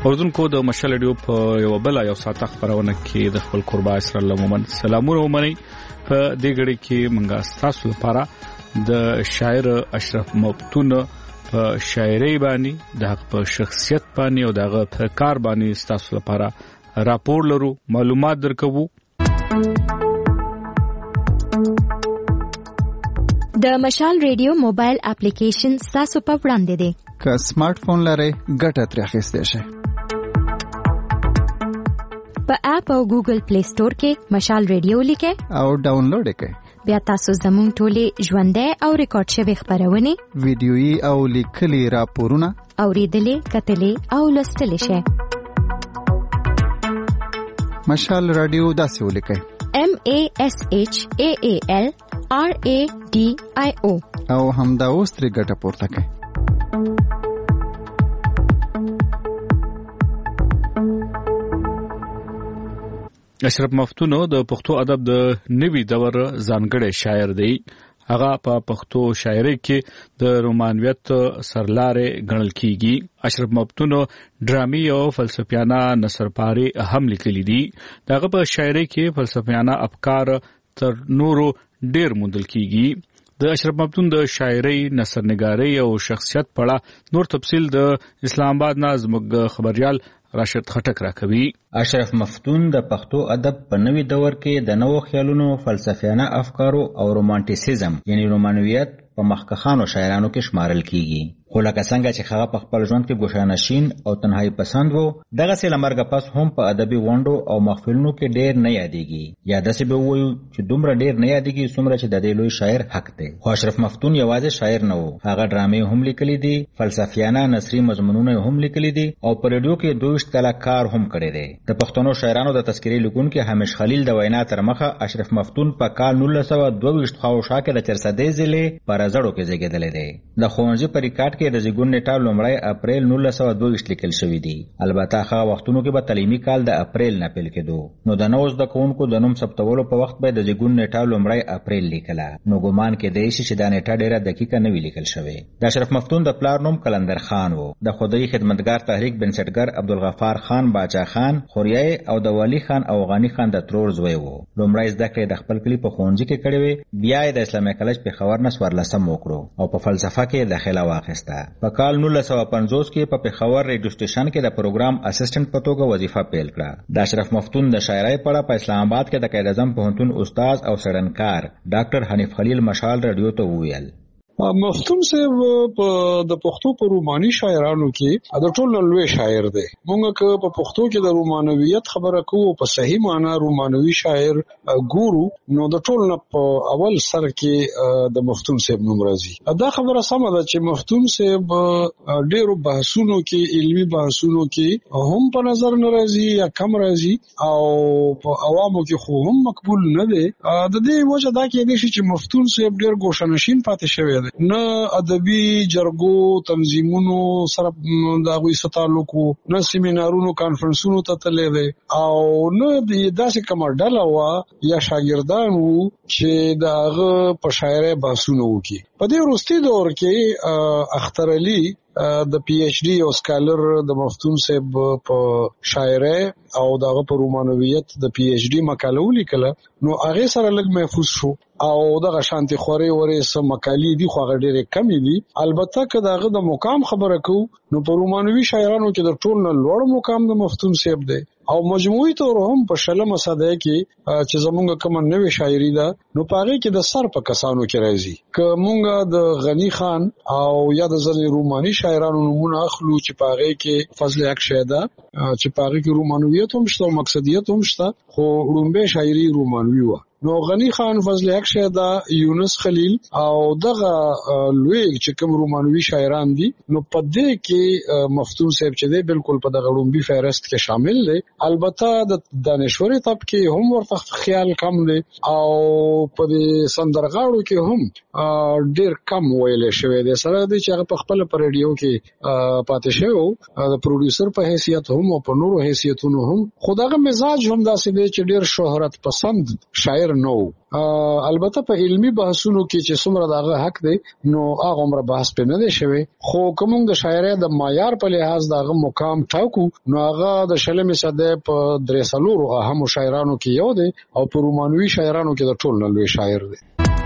اوردونکو د مشال ریډیو په یو بل یو ساعت خبرونه کې د خپل قربا اسر الله مومن سلامونه ومني په دې غړي کې منګه تاسو لپاره د شاعر اشرف مفتون په شاعري باندې د په شخصیت باندې او دغه په کار باندې تاسو لپاره راپور لرو معلومات درکوو د مشال ریډیو موبایل اپلیکیشن تاسو په وړاندې دی که سمارټ فون لرئ ګټه ترې اخیستئ شئ په اپ او ګوګل پلی سٹور کې مشال ریډیو لیکئ او ډاونلوډ کړئ بیا تاسو زموږ ټولې ژوندۍ او ریکارډ شوی خبرونه ویډیويي او لیکلي راپورونه اوریدلې کتلې او لوستلې شئ مشال رادیو داسې ولیکئ MASHAAL RADIO او همدا اوس ترې ګټه پورته کړئ اشرف مفتون د پښتو ادب د نوي دور ځانګړی شاعر دی هغه په پښتو شاعري کې د رومانویت سرلارې ګڼل کیږي اشرف مفتون ډرامي او فلسفیانه نثرپاري هم لیکلي دي دغه په شاعري کې فلسفیانه افکار تر نورو ډیر موندل کیږي د اشرف مفتون د شاعري نثرنګاري او شخصیت په اړه نور تفصیل د اسلام آباد نازمګ خبريال راشد خټک راکوي اشرف مفتون د پښتو ادب په نوي دور کې د نوو خیالونو فلسفیانه افکارو او رومانټیسیزم یعنی رومانویت په مخکخانو شاعرانو کې شمارل کیږي خو لکه څنګه چې هغه په خپل ژوند کې ګوښانشین او تنهایی پسند وو دغه سه لمرګه پس هم په ادبي غونډو او محفلونو کې ډېر نه یادېږي یا داسې به وایو چې دومره ډېر نه یادېږي څومره چې د دې لوی شاعر حق دی خو اشرف مفتون یوازې شاعر نه وو هغه ډرامې هم لیکلي دي فلسفیانه نثري مضمونونه هم لیکلي دي او په ریډیو کې 22 کاله کار هم کړی دی د پښتنو شاعرانو د تذکرې لیکونکو حمیش خلیل د وینا تر مخه اشرف مفتون په کال 1922 خواوشا کې د چرسدې ضلع پر زړو کې زیږیدلی دی د ښوونځي په ریکارډ کې د زیږون نیټه لومړی اپریل 1922 لیکل شوی دی البته هغه وختونو کې به تعلیمي کال د اپریل نه پیل کېدو نو د نوو زده کوونکو د نوم ثبتولو په وخت به د زیږون نیټه لومړی اپریل لیکله نو ګومان کېدای شي چې دا نیټه ډیره دقیقه نه وی لیکل شوی د اشرف مفتون د پلار نوم کلندر خان وو د خدای خدمتګار تحریک بنسټګر عبدالغفار خان باچا خان خوریای او د ولی خان او غانی خان د ترور زوی وو لومړی زده کړې د خپل کلی په ښوونځي کې کړې وې بیا یې د اسلامي کالج په خبر نه سورلسم وکړو او په فلسفه کې داخله واخیسته په کال 1950 کې په پېښور ریډیو سټیشن کې د پروګرام اسسټنټ په توګه وظیفه پیل کړه د اشرف مفتون د شاعرۍ په اړه په اسلام آباد کې د قائد اعظم پوهنتون استاد او څېړنکار ډاکټر حنیف خلیل مشال رادیو ته وویل مفتون صاحب د پښتو په روماني شاعرانو کې د ټولو لوی شاعر دی مونږ که په پښتو کې د رومانویت خبره کوو په صحیح معنی رومانوي شاعر ګورو نو د ټولو په اول سر کې د مفتون صاحب نوم راځي دا خبره سمه ده چې مفتون صاحب ډېرو بحثونو کې علمي بحثونو کې هم په نظر نه راځي یا کم راځي او په عوامو کې خو هم مقبول نه دی د دې وجه دا کېدای شي چې مفتون صاحب ډېر ګوښانشین پاتې شوی دی نه ادبي جرګو تنظیمونو سره د هغوی سره تعلق وو نه سیمینارونو کانفرنسونو ته تللی دی او نه داسې کومه ډله وه یا شاګردان وو چې د هغه په شاعرۍ بحثونه وکړي په دې وروستي دور کې اختر علي د پی ایچ ډي او سکالر د مفتون صاحب په شاعرۍ او دغه په رومانویت د پی ایچ ډي مقاله ولیکله نو هغه سره لږ محفوظ شو او دغه شانتي خوري ورې سم مقالې دي خو هغه ډېرې کمې دي البته که دغه د مقام خبره کوو نو په رومانوي شاعرانو کې د ټول نه لوړ مقام د مفتون صاحب دی او مجموعي طور هم په شلمه صدۍ کې چې زمونږ کومه نوې شاعري ده نو په هغې کې د سر په کسانو کې راځي که مونږ د غني خان او یا د ځینې روماني شاعرانو نومونه اخلو چې په هغې کې فضل حق شیدا چې په هغې کې رومانویت هم شته او مقصدیت هم شته خو لومبۍ شاعري رومانوي وه نو غنی خان فضل حق شیدا یونس خلیل او دغه لوی چې کوم رومانوي شاعران دي نو په دې کې مفتون صاحب چې دی بالکل په دغه لومبي فهرست کې شامل دی البته د دانشوري طبقه هم ورته خیال کم دی او په دې سندرغاړو کې هم ډیر کم ویل شوی دی سره دی چې هغه په خپل پر ریډیو کې پاتې شوی د پروډوسر په حیثیت هم او په نورو حیثیتونو هم خداغه مزاج هم داسې دی چې ډیر شهرت پسند شاعر شاعر نو. البته په علمی بحثونو کې چې څومره دغه حق دی نو هغه عمر بحث په نه دی شوی، خو کوم د شاعرۍ د معیار په لحاظ دغه مقام ټاکو نو هغه د شلمې صدې په درې سلورو اهم شاعرانو کې یو دی او په رومانوي شاعرانو کې د ټول نه لوی شاعر دی.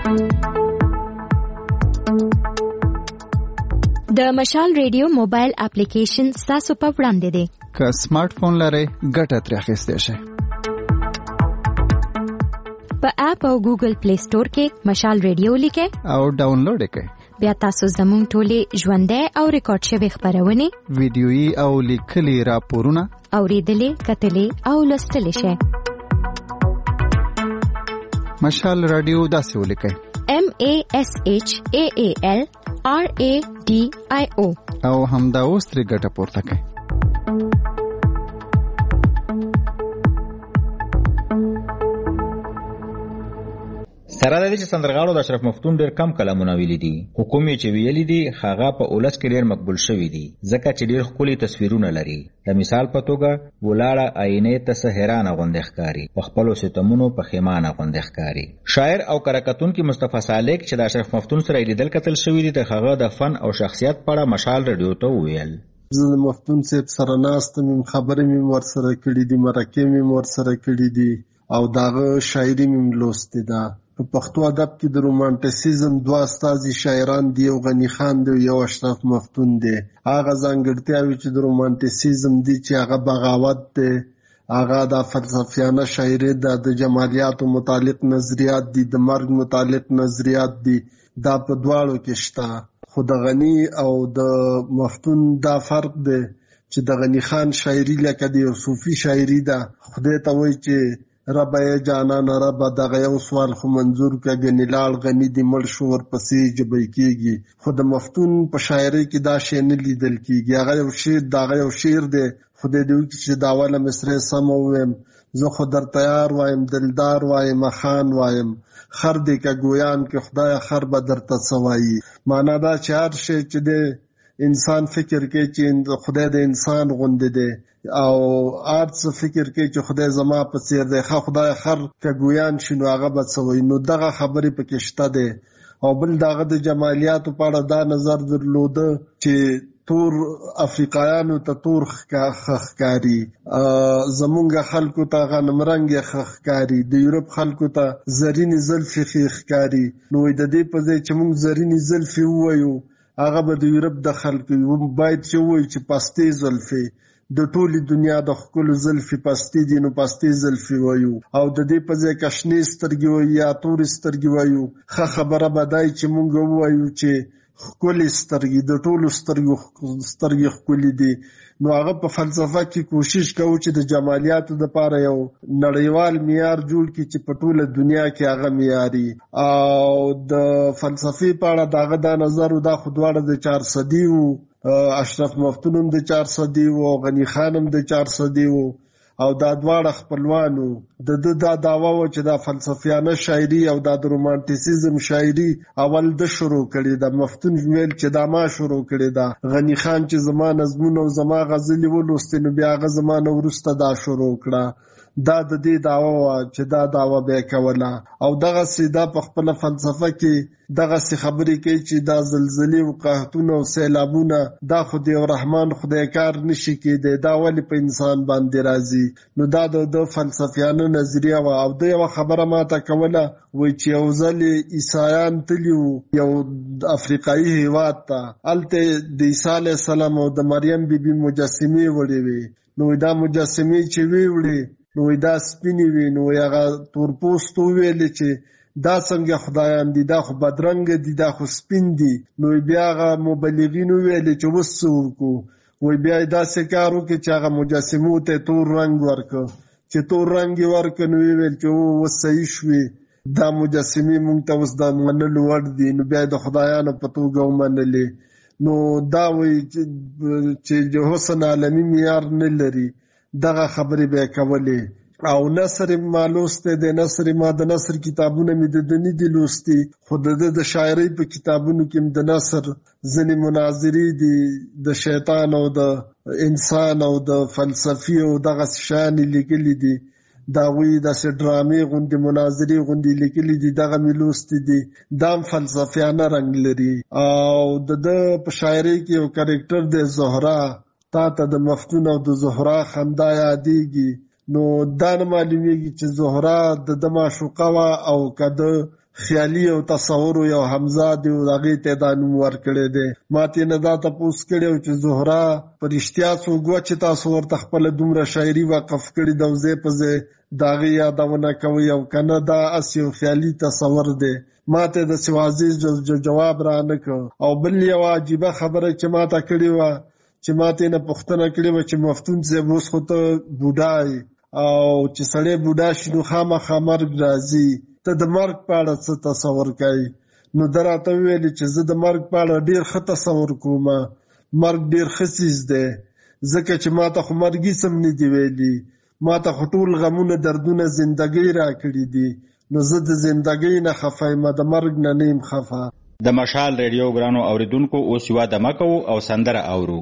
د مشال ریډیو موبایل اپلیکیشن تاسو په وړاندې دی. که سمارټ فون لرئ ګټه ترې اخیستی شئ. په اپ او ګوګل پلی سٹور کې مشال ریډیو لیکئ او ډاونلوډ یې کړئ. بیا تاسو زموږ ټولې ژوندۍ او ریکارډ شوي خبرونه، ویډیويي او لیکلي راپورونه اوریدلې، کتلې او لوستلې شئ. مشال رادیو داسې ولیکئ: MASHAALRADIO او همدا اوس ترې ګټه پورته کړئ. سره د دې چې سندرغاړو د اشرف مفتون ډېر کم کلامونه ویلي دي، حکوم یې چې ویلي دي هغه په اولس کې ډېر مقبول شوي دي ځکه چې ډېر ښکلي تصویرونه لري. د مثال په توګه ولاړه آینې ته څه حیرانه غوندې ښکاري، په خپلو ستمونو پښیمانه غوندې ښکاري. شاعر او کرکتونکي مصطفی سالک چې د اشرف مفتون سره یې لیدل کتل شوي دي، د هغه د فن او شخصیت په اړه مشال رادیو ته وویل: زه د مفتون صاحب سره ناستم، خبرې مې ورسره کړي دي، مرکې مې ورسره کړي دي او داغه شاعري مې لوستې ده. په پښتو ادب کې د رومانټیسیزم دوه استازي شاعران دي، یو غنی خان دی، یو اشرف مفتون دی. هغه ځانګړتیاوې چې د رومانټیسیزم دي چې هغه بغاوت دی، هغه د فلسفیانه شاعري ده، د جمالیاتو متعلق نظریات دي، د مرګ متعلق نظریات دي، دا په دواړو کې شته. خو د غنی او د مفتون دا فرق دی چې د غنی خان شاعري لکه د یو صوفي شاعري ده، خدای ته وایي چې ربا جانان ربا دغه یو سوال خو منظور کګنی لاړ غنی دی مړ شو ورپسې جبې کېږي. خو د مفتون په شاعرۍ کې دا شی نه لیدل کېږي. هغه یو شعر دغه یو شعر دی، خدای دې وکړي چې دا اوله مصرع سم ووایم: زه خو در تیار وایم، دلدار وایم، خان وایم، خر دې که ګویان کې خدای خر به درته څه وایي. معنا دا چې هر شی چې دی انسان فکر کوي چې خدای د انسان غوندې دی او ارڅ فکر کوي چې خدای زما په څیر دی، خدای خر که ګویان شي نو هغه به څه وایي. نو دغه خبرې پکې شته دی. او بل دغه د جمالیاتو په اړه دا نظر درلوده چې تور افریقایانو ته تور ښکاري، زمونږ خلکو ته غنم رنګ ښکاري، د یورپ خلکو ته زرینې زلفې ښکاري. نو د دې په ځای چې موږ زرینې زلفې ووایو، هغه به د یورپ د خلکو باید چې ووایي چې پستې زلفې. د ټولې دنیا د ښکلو زلفې پستې دي، نو پستې زلفې وایو. او د دې په ځای که شنې سترګې وایو یا تورې سترګې وایو، ښه خبره به دای چې موږ ووایو چې ښکلې سترګې، د ټولو سترګې ښکلې دي. نو هغه په فلسفه کې کوشش کوو چې د جمالیاتو دپاره یو نړیوال معیار جوړ کړي چې په ټوله دنیا کې هغه معیاري. او د فلسفې په اړه د هغه دا نظر و، دا خو دواړه د 400 وو، اشرف مفتون هم د 400 وو او غنی خان هم د 400 وو، او دا دواړه خپلوانو. د ده دا دعوه وه چې دا فلسفیانه شاعري او دا د رومانټیسیزم شاعري اول د شروع کړې ده. مفتون ویل چې دا ما شروع کړې ده. غنی خان چې زما نظمونه او زما غزلې ولوستې نو بیا هغه زما نه وروسته دا شروع کړه. دا د دې دعوه وه چې دا دعوه به یې کوله. او دغسې دا په خپله فلسفه کې دغسې خبرې کوي چې دا زلزلې او قحطونه او سیلابونه دا خو د یو رحمان خدای کار نشي کېدی، دا ولې په انسان باندې راځي. نو دا د فلسفیانه نظریه وه. او د یوه خبره ماته کوله، وایي چې یو ځل عیسایان تلي وو یو افریقایي هیواد ته، هلته د عیسی علیه السلام او د مریم بیبي مجسمې وړې وې. نو دا مجسمې چې وړې نو دا سپینې وې. نو هغه تورپوستو وویلې چې دا څنګه خدایان دي، دا خو بدرنګه دي، دا خو سپین دي. نو بیا هغه مبلغین وویلې چې اوس څه وکړو. وایي بیا یې داسې کار وکړي چې هغه مجسمو ته تور رنګ ورکړه. چې تور رنګ یې ورکړه نو ویل چې اوس صحیح شوې، دا مجسمې مونږ ته اوس د منلو وړ دي. نو بیا یې د خدایانو په توګه ومنلې. نو دا وایي چې حسن عالمي معیار نه لري. دغه خبرې به یې کولې. او نثر ما لوستی دی، نثر ما د نثر کتابونه مې د ده نه دي لوستي، خو د ده د شاعرۍ په کتابونو کې د نثر ځینې مناظرې دي، د شیطان او د انسان او د فلسفي او دغسې شیان یې لیکلي دي. دا وی داسې ډرامې غوندې مناظرې غوندې لیکلي دي، دغه مې لوستي دي. دا هم فلسفیانه رنګ لري. او د په شاعرۍ کې یو کرکټر دی زهره، تا ته د مفتون او د زهره خندا یادېږي. نو دا نه معلومیږي چې زهره د معشوقه وه او که د خیالي او تصور یو حمزه دی او هغې ته یې دا نوم ورکړی دی. ما ترې نه دا تپوس کړی و چې زهره په رښتیا څوک وه چې تاسو ورته خپله دومره شاعري وقف کړې ده او ځای په ځای د هغې یادونه کوئ او که نه دا هسې یو خیالي تصور دی. ما ته یې داسې واضح جواب را نه کړ. او بل یوه عجیبه خبره چې ما ته کړې وه چې ما ته یې نه پوښتنه کړې وه چې مفتون صاحب اوس خو ته بوډا یې او چې سړی بوډا شي نو خامخا مرګ راځي، ته د مرګ په اړه څه تصور کوي؟ نو ده راته وویلې چې زه د مرګ په اړه ډېر ښه تصور کوم. مرګ ډېر ښه څیز دی، ځکه چې ما ته خو مرګي سم نه دي ویلي، ما ته خو ټول غمونه دردونه زندګۍ را کړي دي. نو زه د زندګۍ نه خفه یم، د مرګ نه نه یم خفه. د مشال ریډیو ګرانو اوریدونکو اوس یوه دمه کوو او سندره اورو.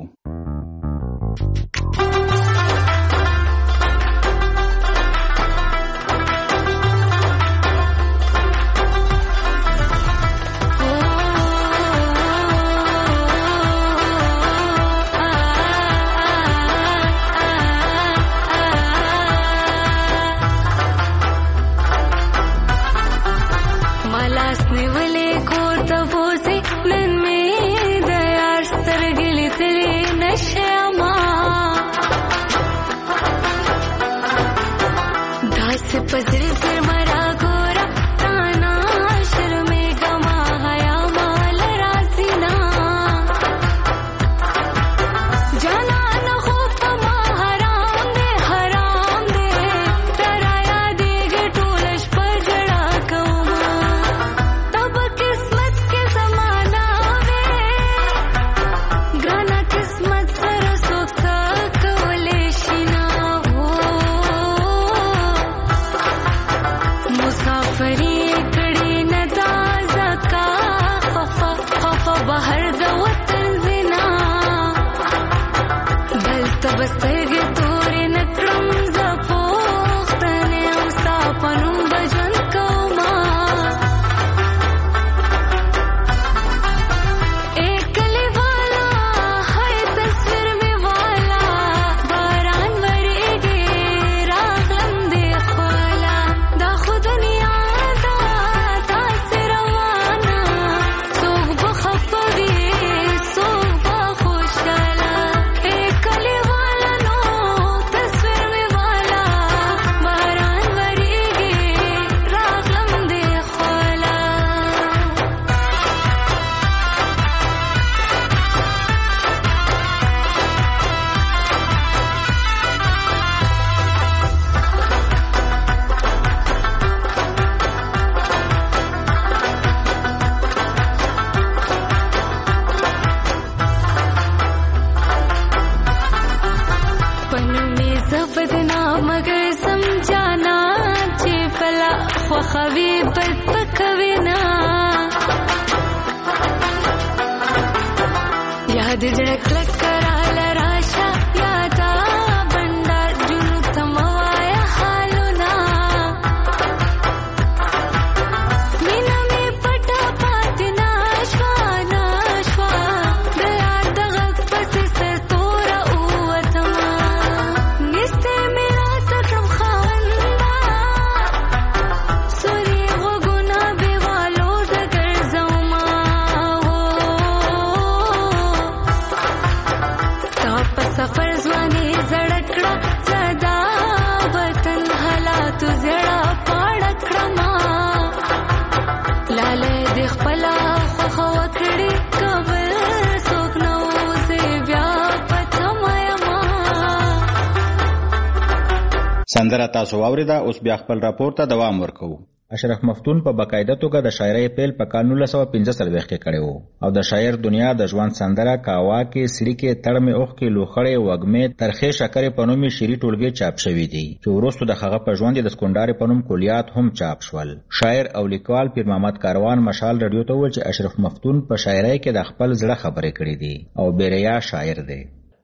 سندره تاسو واوریده. اوس بیا خپل راپور ته دوام ورکوو. اشرف مفتون په باقاعده توګه د شاعرۍ پیل په کال 1975 کې کړی و او د شاعر دنیا د ژوند سندره کاوا کې سړي کې تړمې اوښ کې لوخړې وږمې ترخې شکرې په نوم شعري ټولګې چاپ شوي دي چې وروسته د هغه په ژوند د سکندارې په نوم کلیات هم چاپ شول. شاعر او لیکوال پیر محمد کاروان مشال رادیو ته وویل چې اشرف مفتون په شاعرۍ کې د خپل زړه خبرې کړې دي او بیریا شاعر دی.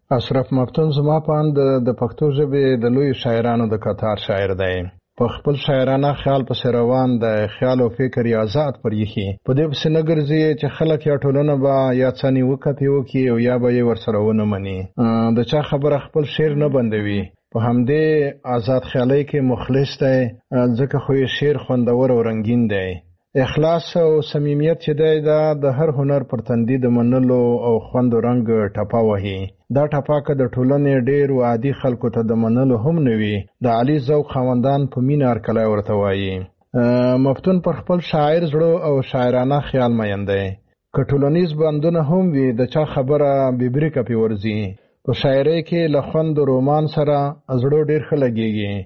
اشرف مفتون زما په اند د پښتو ژبې د لوی شاعرانو د کتار شاعر دی. په خپل شاعرانه خیال پسې روان د خیال او فکر یا آزاد پر یخي په دې پسې نه ګرځي چې خلک یا ټولنه به یا څنی وکړي وکي او یا به یې ورسره ونه مني. د چا خبره خپل شعر نه بندوي. په همدې آزاد خیالۍ کې مخلص دی ځکه خو یې شعر خوندور او رنگین دی. اخلاص او صمیمیت چې دی دا د هر هنر پر تندي د منلو او خوند او رنگ ټپه وهي. دا ټپه که د ټولنې ډېر عادي خلکو ته د منلو هم نه وي د عالي ذوق خاوندان په مینه هرکلی ورته وایي. مفتون پر خپل شاعر زړه او شاعرانه خیال مین دی. که ټولنیز بندونه هم وي د چا خبره بېبریکه پې ورځي. په شاعرۍ کې له خوند او رومان سره زړه ډېر ښه لګېږي.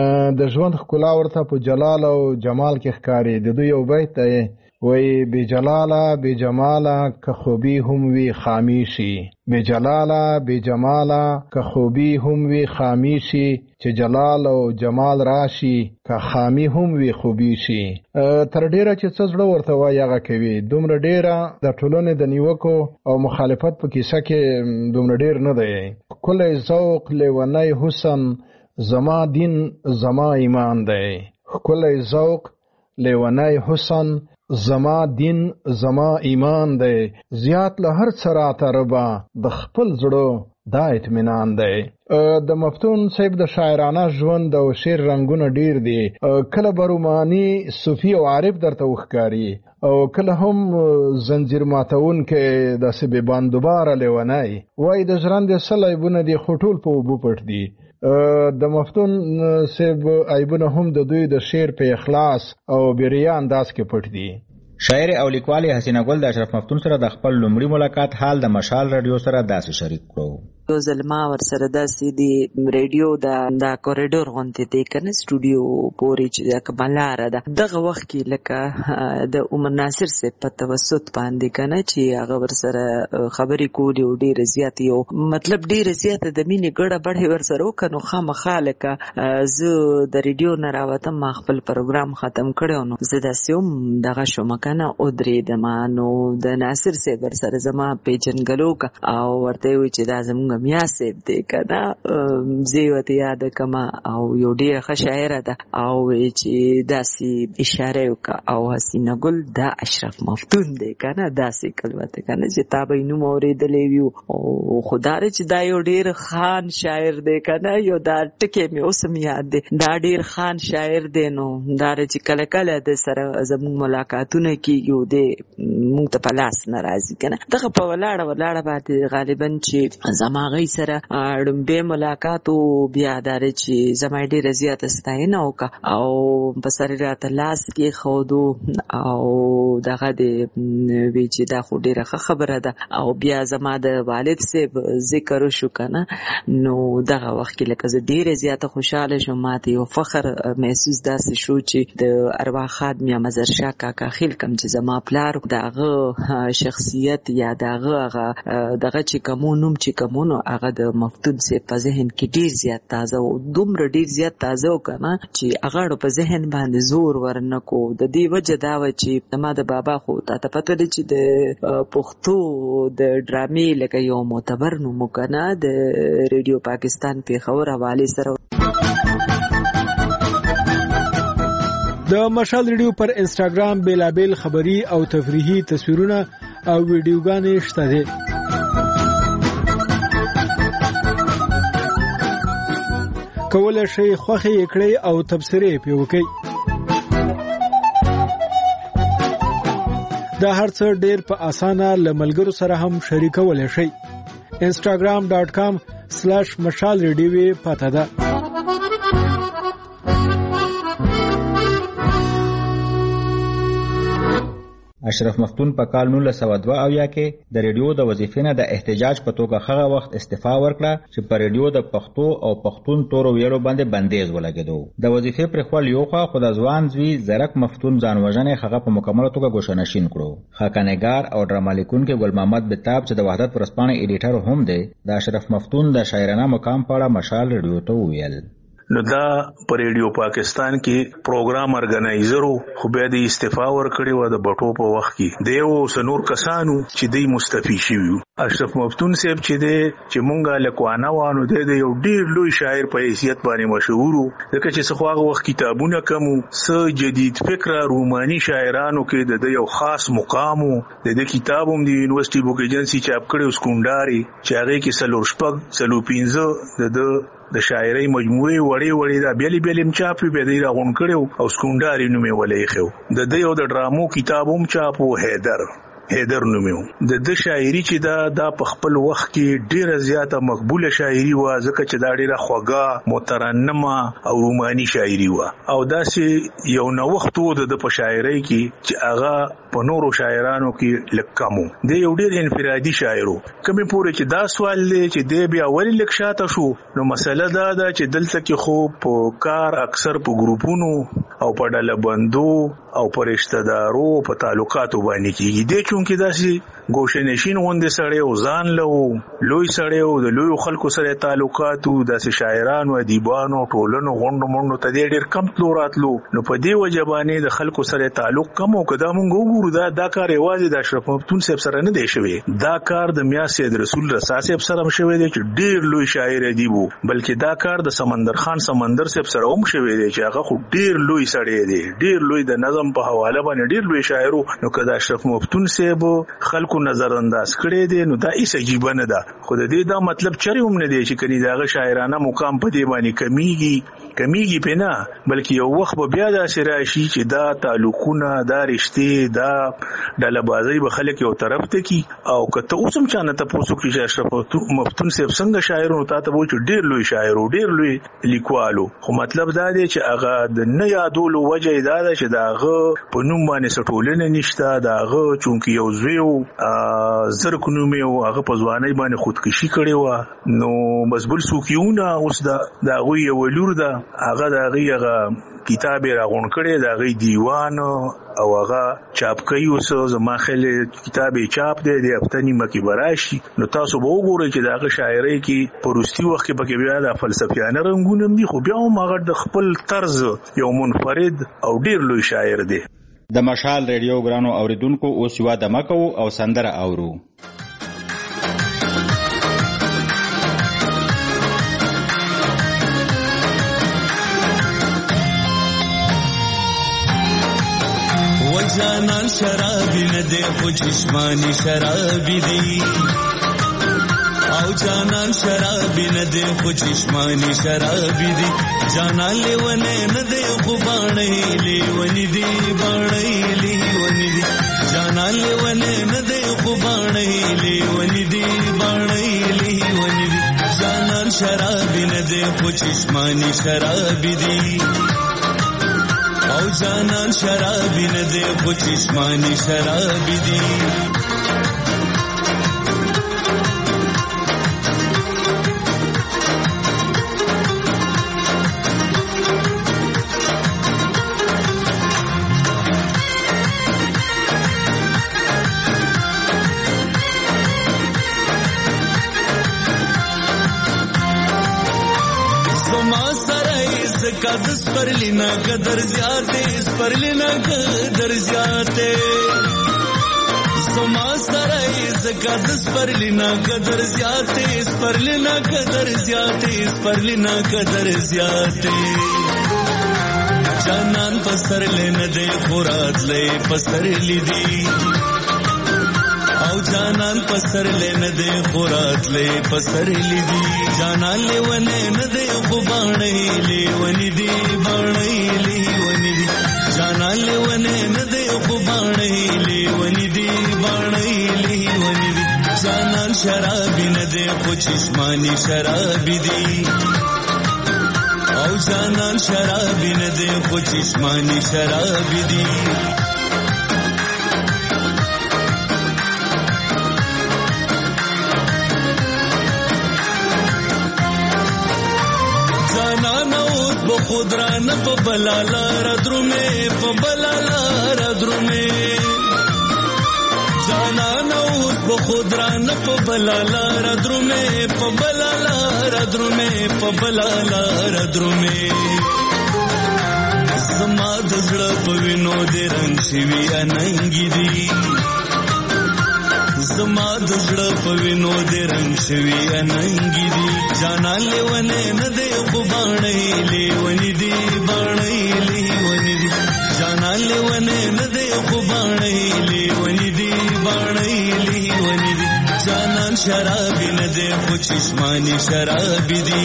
د ژوند ښکلا ورته په جلال او جمال کې ښکاري. د دوی یو بیت دی وایي بې جلاله بې جماله که خوبي هم وي خامي شي. بې جلاله بې جماله که خوبي هم وي خامي شي چې جلال او جمال راشي که خامي هم وي خوبي شي. تر ډیره چې څه زړه ورته وایي هغه کوي. دومره ډیره د ټولنې د نیوکو او مخالفت په کیسه کې دومره ډیر نه دی. ښکلی ذوق لیونی حسن زما دین زما ایمان دی. ښکلی ذوق لیونی حسن زما دین زما ایمان دی. زیات له هر څه راته ربه د خپل زړه دا اطمینان دی. د مفتون صاحب د شاعرانه ژوند او شعر رنګونه ډیر دي. کله به روماني صوفي او عارف درته وښکاري او کله هم زنجیر ماتونکی داسې بې باندوباره لیونی. وایي د ژرندې څه عیبونه دي خو ټول په اوبو پټ دي. د مفتون صاحب عیبونه هم د دوی د شعر په اخلاص او بریا انداز کې پټ دي. شاعر او لیکوال حسینه ګل د اشرف مفتون سره د خپل لومړي ملاقات حال د مشال رادیو سره داسې شریک کړو. یو ځل ما ورسره داسې د ریډیو دا کوریډور غوندې دی که نه سټوډیو پورې چې کملاره ده دغه وخت کې لکه د عمر ناصر صاحب په توسط باندې که نه چې هغه ورسره خبرې کولې او ډېرې زیاتې یو مطلب ډېرې زیاته د مینې ګډه بډې ورسره وکړه نو خامخا لکه زه د ریډیو نه راوتم ما خپل پروګرام ختم کړی نو زه داسې هم دغه شوم که نه ودرېدم نو د ناصر صاحب ورسره زما پیژنګلو وکړه او ورته یې وویل چې دا زمونږ میا صاحب دی که نه زه یې ورته یاده کړمه او یو ډېره ښه شاعره ده او چې داسې اشاره یې وکړه او حسینه ګل دا اشرف مفتون دی که نه داسې کلمته که نه چې تا به یې نوم اورېدلی وي او خو دا دی چې دا یو ډېر خان شاعر دی که نه یو دا ټکی مې اوس هم یاد دی دا ډېر خان شاعر دی نو دا دی چې کله کله د سره زموږ ملاقاتونه کېږي او دی موږ ته په لاس نه راځي که نه دغه په ولاړه باندې غالبا چې زما هغوی سره ړومبی ملاقات و بیا دا دی چې زما یې ډېره زیاته ستاینه وکړه او په سر یې راته لاس کېښودو او دغه دی وی چې دا خو ډېره ښه خبره ده او بیا زما د والد صاحب ذکر وشو که نه نو دغه وخت کې لکه زه ډېره زیاته خوشحاله شوم ماته یو فخر محسوس داسې شو چې د ارواح خادم یا مظهرشاه کاکا خیل کوم چې زما پلار د هغه شخصیت یا د هغه دغه چې کومو نوم چې کومو نو هغه د مفتون صاحب په ذهن کې ډېر زیات تازه و دومره ډېر زیات تازه و که نه چې هغه په ذهن باندې زور ورنکو. د دې وجه دا وه چې زما د بابا خو تا ته پته ده چې د پښتو د ډرامې لکه یو معتبر نوم و که نه د ریډیو پاکستان پېښور حوالې سره د مشال ریډیو پر انسټاګرام بیلابیل خبری او تفریحي تصویرونه او ویډیوګانې شته دي. کولای شئ خوښه یې کړئ او تبصرې پې وکړئ. دا هر څه ډېر په اسانه له ملګرو سره هم شریکولی شئ. instagram.com/مشال ریډیو پته ده. اشرف مفتون په کال 1902 کې د ریډیو د وظیفې نه د احتجاج په توګه هغه وخت استعفا ورکړه چې په ریډیو د پښتو او پښتون تورو ویلو باندې بندیز ولګېدو. د وظیفې پرېښول یو خوا خو د ځوان زوی زرک مفتون ځان وژنې هغه په مکمله توګه ګوشهنشین کړو. خاکه‌نګار او ډرامه لیکونکی ګل محمد بتاب چې د وحدت ورځپاڼې ایډیټر هم دی د اشرف مفتون د شاعرانه مقام په اړه مشال ریډیو ته وویل. نو دا په ریډیو پاکستان کې پروګرام ارګنایزرو خو به د استعفا ورکړي و د بټو په وخت کې دیو سنور کسانو چې دی مستفی شوی. اشرف مفتون صاحب چې مونږه لکوانه وانو د یو ډیر لوی شاعر په حیثیت باندې مشهور و ځکه چې څخه وخت کتابونه کوم س جدید فکر روماني شاعرانو کې د یو خاص مقامو د کتابوم د یونیورسيټي بوک ایجنسی چاپ کړي سکونډاري چې هغه کې سلور شپږ سلو 15 د شاعرۍ مجموعه وړي دا بیلم چاپي به دی راغون کړو او سکونډاري نومې ولې خو د یو د ډرامو کتابوم چاپو حیدر نومیو د شاعری چې دا په خپل وخت کې ډیره زیاته مقبوله شاعری و ځکه چې دا ډیره خوږه مترنمه او روماني شاعری و او داسې یو نو وخت و د په شاعری کې چې هغه په نورو شاعرانو کې لکمو د یو ډیر انفرادي شاعرو کمه پوره چې دا سوال دی چې دی بیا ولی لکشاته شو نو مسله دا ده چې دلته کې خو په کار اکثر په ګروپونو او په ډله بندو او په رشتہ دارو په تعلقاتو باندې کېږي د چونکې داسې ګوشنشین غوندې سړی او ځان له لوی سړی او د لوی خلکو سره تعلقاتو داسې شاعرانو ادیبانو ټولنو غونډو مونډو ته ډېر کم تلو راتلو نو په دې وجه باندې د خلکو سره تعلق کم او که دا مونږ وګورو دا کار یوازې د اشرف مفتون صاحب سره نه دی شوی دا کار د میا سید رسول رسا صاحب سره هم شوی دی چې ډېر لوی شاعر ادیب و بلکې دا کار د سمندر خان سمندر صاحب سره هم شوی دی چې هغه خو ډېر لوی سړی دی ډېر لوی د نظم په حواله باندې ډېر لوی شاعر نو که د اشرف مفتون صاحب خلکو نظر انداز کړي دي نو دا هیڅ عجیب نه ده خو د دې دا مطلب چری هم نه دی چې کني داغه شاعرانه مقام په دی باندې کمیږي په نه بلکې یو وخت به بیا دا راشي چې دا تعلقونه دا رشته دا ډلبازي به خلک یو طرف ته کی او کته اوسم چانه ته پوسو کې چې اشرف مفتون صاحب څنګه شاعرونو ته وایي چې ډیر لوی شاعر او ډیر لوی لیکوالو خو مطلب دا دی چې هغه د نه یادولو وجه دا ده چې داغه په نوم باندې سټولنه نشته داغه چونکی یو زویو زرک نومي او هغه په ځواني باندې خودکشي کړي و نو مسبل سوکیونه اوس دا غوي ولور ده هغه دغه کتاب راغون کړي دغه دیوان او هغه چاپ کوي اوس زما خل کتاب چاپ دی د هفتنی مکی براشي نو تاسو به وګورئ چې دغه شاعرۍ کې پروستی وخت کې پکې بیا د فلسفیانه رنگونه دي خو بیا هم هغه د خپل طرز یو منفرد او ډیر لوی شاعر دی. د مشال ریډیو ګرانو اوریدونکو اوس یو د مکو او سندره اورو. جانان شرابی نه دی خو جسمانی شرابی دی او جانان شرابی نه دی خو جسمانی شرابی دی جانان لیونه نه دی خو باندې لیونی دی باندې لیونی دی جانان لیونه نه دی خو باندې لیونی دی باندې لیونی دی جانان شرابی نه دی خو جسمانی شرابی دی او جانان شرابی نه دی خو جسمانی شرابی دی کدس پرلینا قدر زیاده سپرلینا قدر زیاده سما سرای زکدس پرلینا قدر زیاده سپرلینا قدر زیاده سپرلینا قدر زیاده جانان پسر لینا دے خورات لے پسر لیدی او جانان پسر لینا دے خورات لے پسر لیدی جانان لیونے ندے خوبانے لیونی دی بانے لیونی دی جانان لیونے ندے خوبانے لیونی دی بانے لیونی دی جانان شرابی ندے خو جسمانی شرابی دی او جانان شرابی ندے خو جسمانی شرابی دی خودران په بلالا ردرومه په بلالا ردرومه جانان او په خودران په بلالا ردرمه په بلالا ردرمه په بلالا ردرمه زما د زړه په وینو دې رنگ شوی اننګی دی زما د زړه په وینو دې رنگ شوی اننګی دی جانا لیونه نه دې خو باندې لیونی دی باندې لیونی دی جانا لیونه نه دې خو باندې لیونی دی باندې لیونی دی جانان شرابی نه دې خو چشمانی شرابی دی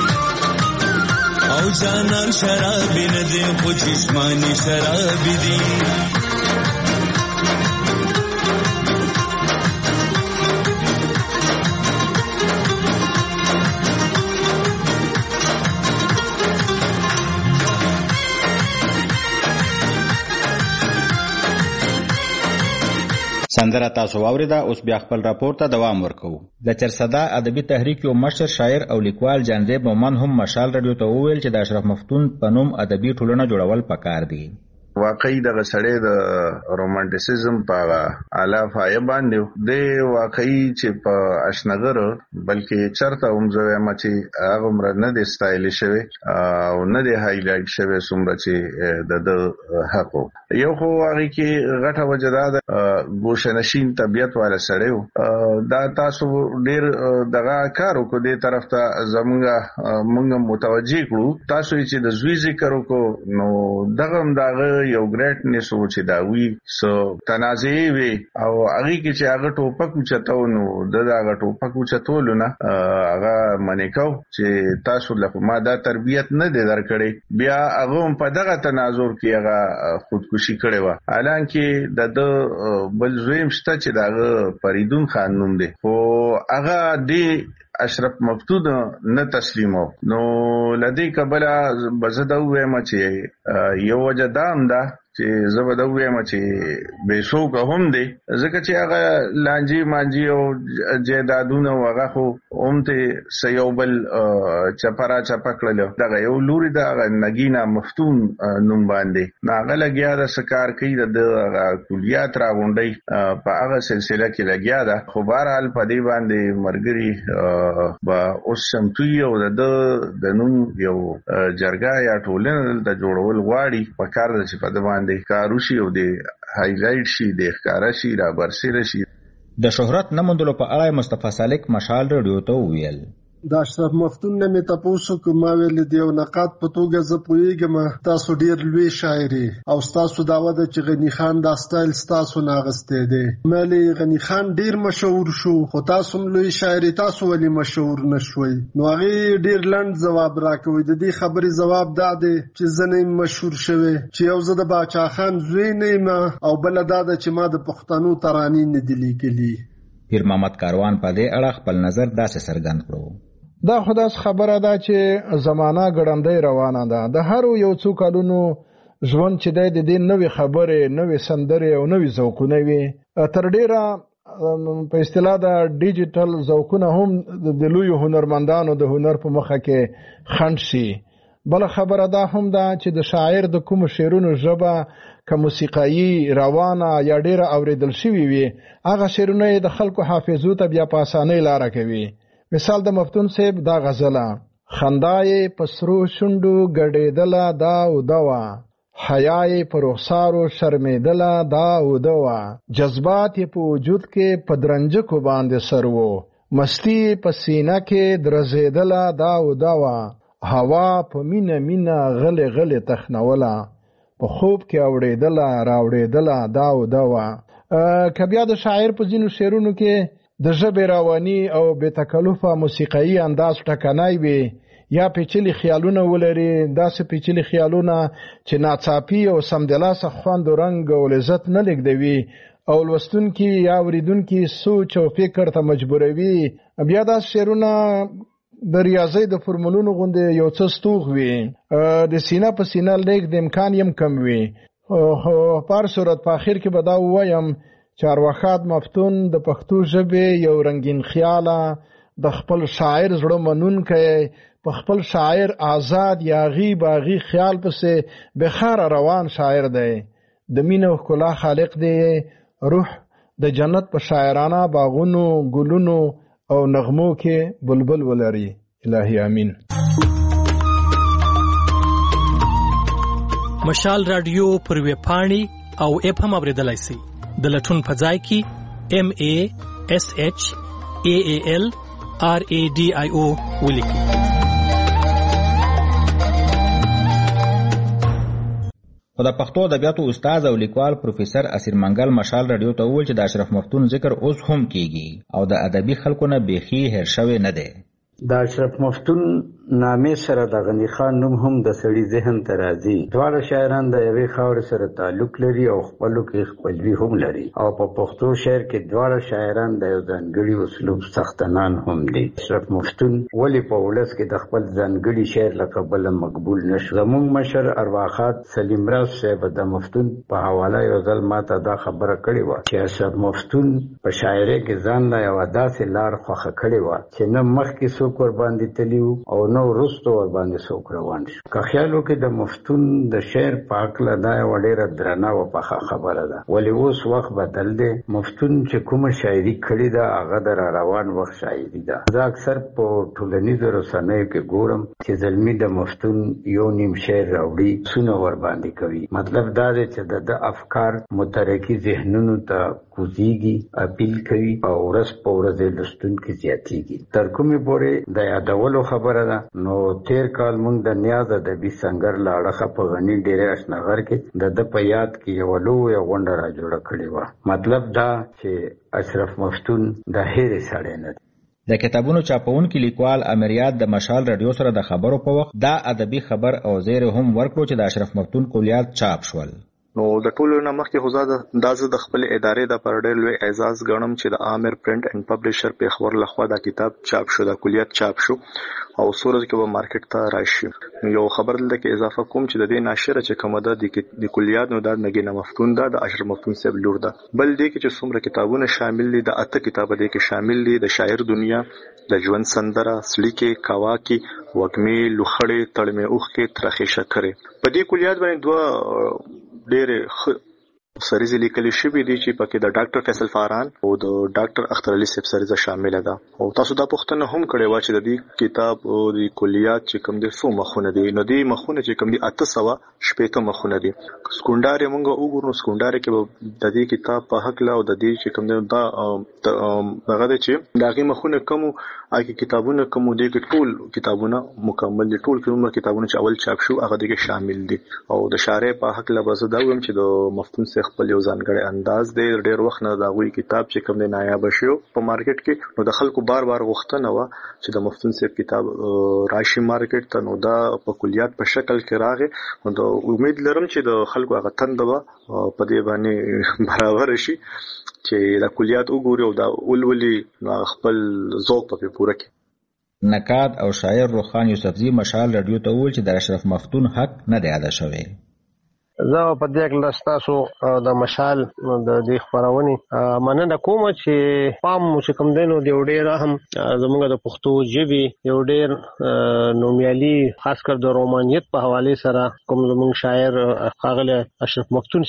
او جانان شرابی نه دې خو چشمانی شرابی دی سندره تاسو واوریده. اوس بیا خپل راپور ته دوام ورکوو. د چرصدا ادبي تحریک یو مشر شاعر او لیکوال جانزیب مومن هم مشال رادیو ته وویل چې د اشرف مفتون په نوم ادبي ټولنه جوړول پکار دي. واقعي دغه سړی د رومانټیسیزم په اعلی پایه باندې د واقعي چې په اشنغر بلکې چرته هم زوی ما چې هغه عمر نه د سټایل شوی او نه د هایلایټ شوی څومره چې د حق یو خو هغه کې غټه وجدا د ګوشنشین طبيعت والا سړی دا تاسو ډیر دغه کارو کو دې طرف ته زمونږ متوجي کړو تاسو چې د زوی ذکر کو نو دغه یو ګریټنس و چې دا وی سو تنازعي وي او هغه کې چې هغه ټوپک چتاو نو دغه ټوپک چتول نه هغه منیکاو چې تاسو له ما دا تربيت نه دي درکړي بیا هغه په دغه تناظر کې هغه خودکشي کړي و حالانکه د بل زویم شته چې دغه فریدون خان نوم دی خو هغه دی اشرف مفتون نه تسلیمو نو لدی کبلا بزده وایم چې یو وجه دام ده چې زبده وایم چې به شوق هم دی ځکه چې هغه لانجی مانجی او جیدادونه هغه خو اومته سیوبل چپرا چپکړل دغه یو لوري د نگینا مفتون نوم باندې ناغه لګیا د سکار کوي د کلیات راغونډي په هغه سلسله کې لګیا ده خو بهرحال په دې باندې مرګري با اوس سمتوي او د نوم یو جرګه یا ټولنه د جوړول غواړي په کار د چې په باندې کاروشي او د هایلایټ شي د ښکارا شي را برسره شي د شهرت نه مندلو په اړه مصطفی سالک مشال رادیو ته ویل د اشرف مفتون نه می تاسو کوم ویل دی او نقاد په توګه ز پویګم تاسو ډیر لوی شاعري او تاسو داوود چې غنی خان د سټایل تاسو ناغسته دی ملي غنی خان ډیر مشهور شو خو تاسو لوی شاعري تاسو ولې مشهور نشوي نو هغه ډیر لند جواب راکوي د دې خبري جواب داده چې زنه مشهور شوه چې یو زده باچا خان زوی نه ما او بل داده چې ما د پښتنو ترانې نه دي لیکلي پیر محمد کاروان په دې اړه خپل نظر داسې څرګند کړو دا خداس خبره ده چې زمانہ ګړندۍ روانه ده د هر یو څو کلونو ژوند چې د دې نوې خبره نوې سندره او نوې ذوقونه وي تر ډیره په اصطلاح د ډیجیټل ذوقونه هم د لوی هنرمندانو د هنر په مخه کې خنډ شي بل خبره ده هم ده چې د شاعر د کوم شعرونو ژبه که موسیقایي روانه یا ډیره اوریدل شوی وي هغه شعرونه د خلکو حافظو ته بیا په اسانۍ لار کوي مثال د مفتون صاحب دا غزله خندای پسرو شوندو ګډېدله دا ودوا حیای پر رخسارو شرمېدله دا ودوا جذبات په وجود کې پدرنج کو باندې سرو مستی په سینه کې درزېدله دا ودوا هوا په مینه غلې غلې تخنوله په خوب کې اوړېدله راوړېدله دا ودوا کبیا د شاعر په ځینو شعرونو کې د ژبې رواني او بې تکلفه موسیقایي انداز ټکنای وي یا پیچلي خیالونه ولري داسې پیچلي خیالونه چې ناڅاپي او سمدلاسه خوند او رنګ او لذت نه لګدوي او لوستونکي یا اوریدونکي سوچ او فکر ته مجبوروي بیا دا شعرونه د ریاضي د فرمولونو غوندې یو څه ستوغ وي د سینه په سینه لیک د امکان یم کم وي په صورت په اخر کې به دا ووایم چارواخات مفتون د پښتو ژبې یو رنگین خیاله د خپل شاعر زړه منونکی په خپل شاعر آزاد یاغي باغي خیال پسې بخار روان شاعر دی د مینې او ښکلا خالق دی روح د جنت په شاعرانه باغونو ګلونو او نغمو کې بلبل ولري. الهي امين. مشال رادیو پر ویب پاڼې او اپ هم اوریدلای شئ. د لټون په ځای کې MASHALRADIO ولیکئ. خو د پښتو ادبیاتو استاد او لیکوال پروفیسور اسیر منګل مشال رادیو ته وویل چې د اشرف مفتون ذکر اوس هم کیږي او د ادبي خلکو نه بیخي هیر شوی نه دی. د اشرف مفتون نامې سره د غنی خان نوم هم د سړي ذهن ته راځي. دواړه شاعران د یوې خاورې سره تعلق لري او خپلو کې خپلوي هم لري او په پښتو شعر کې دواړه شاعران د یو ځانګړي اسلوب څښتنان هم دي. اشرف مفتون ولې په ولس کې د خپل ځانګړي شعر له کبله مقبول نشو؟ زموږ مشر ارواښاد سلیم راز صاحب د مفتون په حواله یو ځل ماته دا خبره کړې وه چې اشرف مفتون په شاعرۍ کې ځان له یوه داسې لار خوښه کړې وه چې نه مخکې څوک ورباندې تلي وو او نه وروسته ورباندې څوک روان شو. که خیال وکړې د مفتون د شعر په هکله دا یوه ډېره درنه او پخه خبره ده. ولې اوس وخت بدل دی. مفتون چې کومه شاعري کړې ده هغه د را روان وخت شاعري ده. زه اکثر په ټولنیزو رسنیو کې ګورم چې زلمي د مفتون یو نیم شعر راوړي سونه ورباندې کوي. مطلب دا دی چې د افکار مترقي ذهنونو ته کوزیږي، اپیل کوي او ورځ په ورځ لوستونکي زیاتېږي. تر کومې پورې د یادولو خبره ده نو تیر کال موږ د نیاز ادبي سنګر له اړخه په غني ډېرې اشنغر کې د ده په یاد کې یوه لویه غونډه را جوړه کړې وه. مطلب دا چې اشرف مفتون د هېرې سړی نه دی. د کتابونو چاپونکي لیکوال امیریات د مشال رادیو سره د خبرو په وخت دا ادبي خبر او زیر هم ورکړو چې د اشرف مفتون کلیات چاپ شول. نو د ټولو نه مخکې خو زه د خپل ادارې د پر ډېر لوی اعزاز ګڼم چې د عامر پرنټ اینڈ پبلشر پیښور لخوا دا کتاب چاپ شو، دا کلیات چاپ شو او سورج کې به مارکیټ ته راشي. یو خبر دلته کې اضافه کوم چې د دې ناشره چې کومه ده د کلیات نو دا نګینه مفتون ده د اشرف مفتون صاحب لور ده. بل دې کې چې څومره کتابونه شامل دي د 8 کتابه دې کې شامل دي د شاعر دنیا، د ژوند سندره، سلیکه، کواکی، وګمې، لوخړې، تړمې اوخکې، ترخې شکرې. په دې کلیات باندې دوه ډېر سریزه لیکل شوی دی چې پکې د ډاکټر فیصل فاران او د ډاکټر اختر علي صاحب سریزه شامل ده. او تاسو دا پوښتنه هم کړې و چې د دې کتاب او د کلیات چې کوم د څو مخونه دي، نو دې مخونه چې کوم دي 800 مخونه دي. سکونډار موږ وګورو، سکونډار کې د دې کتاب په حق لا او د دې چې کوم دا هغه د چې داغه مخونه کوم اګه کتابونه کوم دي کې ټول کتابونه مکمل دي، ټول کوم کتابونه چې اول چاپ شو هغه دغه شامل دي. او د شارع په حق لا بس دا ویم چې د مفتون خپل یو ځانګړی انداز دی. ډېر وخت نه دا غوي کتاب چې کوم دی نایاب شو په مارکیټ کې، نو د خلکو بار غوښتنه و چې د مفتون صاحب کتاب راشي مارکیټ ته. نو دا په کلیات په شکل کې راغی. نو د امید لرم چې د خلکو هغه تند و په دې باندې برابر شي چې د کلیات وګوري او دا اولولي خپل ذوق په پوره کې. نقاد او شاعر روخان یوسفزي مشال رادیو ته وویل چې د اشرف مفتون حق نه دی ادا شوی. زه په دې کې لستاسو د مشال د دې خبرونه مننه کوم چې پام چې کوم دینو دی ډېر هم زموږ د پښتو ژبې یو ډېر نومیالي خاص کر د رومانیت په حواله سره کوم زموږ شاعر ښاغلی اشرف مفتون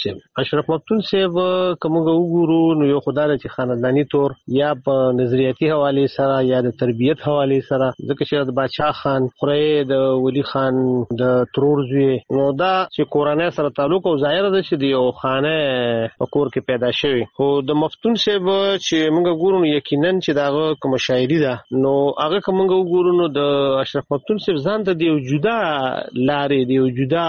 صاحب کوم وګورو نو یو خدای چې خاندانی تور یا په نظریاتي حواله سره یا د تربیت حواله سره ځکه چې د بادشاہ خان خوري د ولی خان د ترورزوی نو دا چې کورانه سره تعلق او ظاهر ده چې د یو خانه په کور کې پیدا شوی. خو د مفتون صاحب چې موږ ګورو یقینا چې داغه کوم شاعري ده نو هغه کوم ګورو نو د اشرف مفتون صاحب ځان ته د یو جدا لارې د یو جدا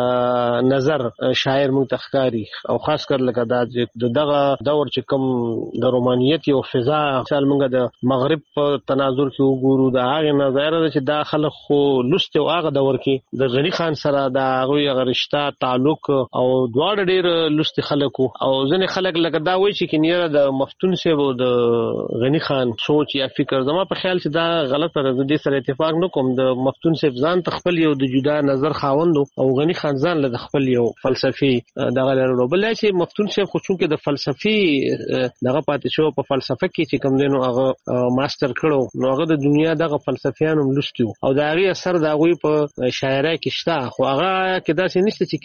نظر شاعر موږ تخکاری او خاص کر لکه دغه دور چې کوم د رومانیت یو فضا مثال موږ د مغرب په تناظر کې وګورو د هغه نظر ده چې داخله خو لست او هغه دور کې د غنی خان سره د هغه رشتہ تعلق او دواړه ډېر لست خلکو او ځنې خلک لکه دا وایي چې کنيره د مفتون صاحب او د غنی خان سوچ یا فکر زما په خیال چې دا غلطه ده. د دې سره اتفاق نه کوم. د مفتون صاحب ځان تخپل یو د جدا نظر خاوند او غنی خان ځان له خپل یو فلسفي دغه لرلو. بل چې مفتون صاحب خو چونکه د فلسفي دغه پاتې شو په فلسفه کې چې کوم دینو هغه ماستر کړو نو هغه د دنیا دغه فلسفیانو لستو او دا غي اثر دا غوي په شاعرۍ کې شته. خو هغه کې دا څه نشته چې کینه سو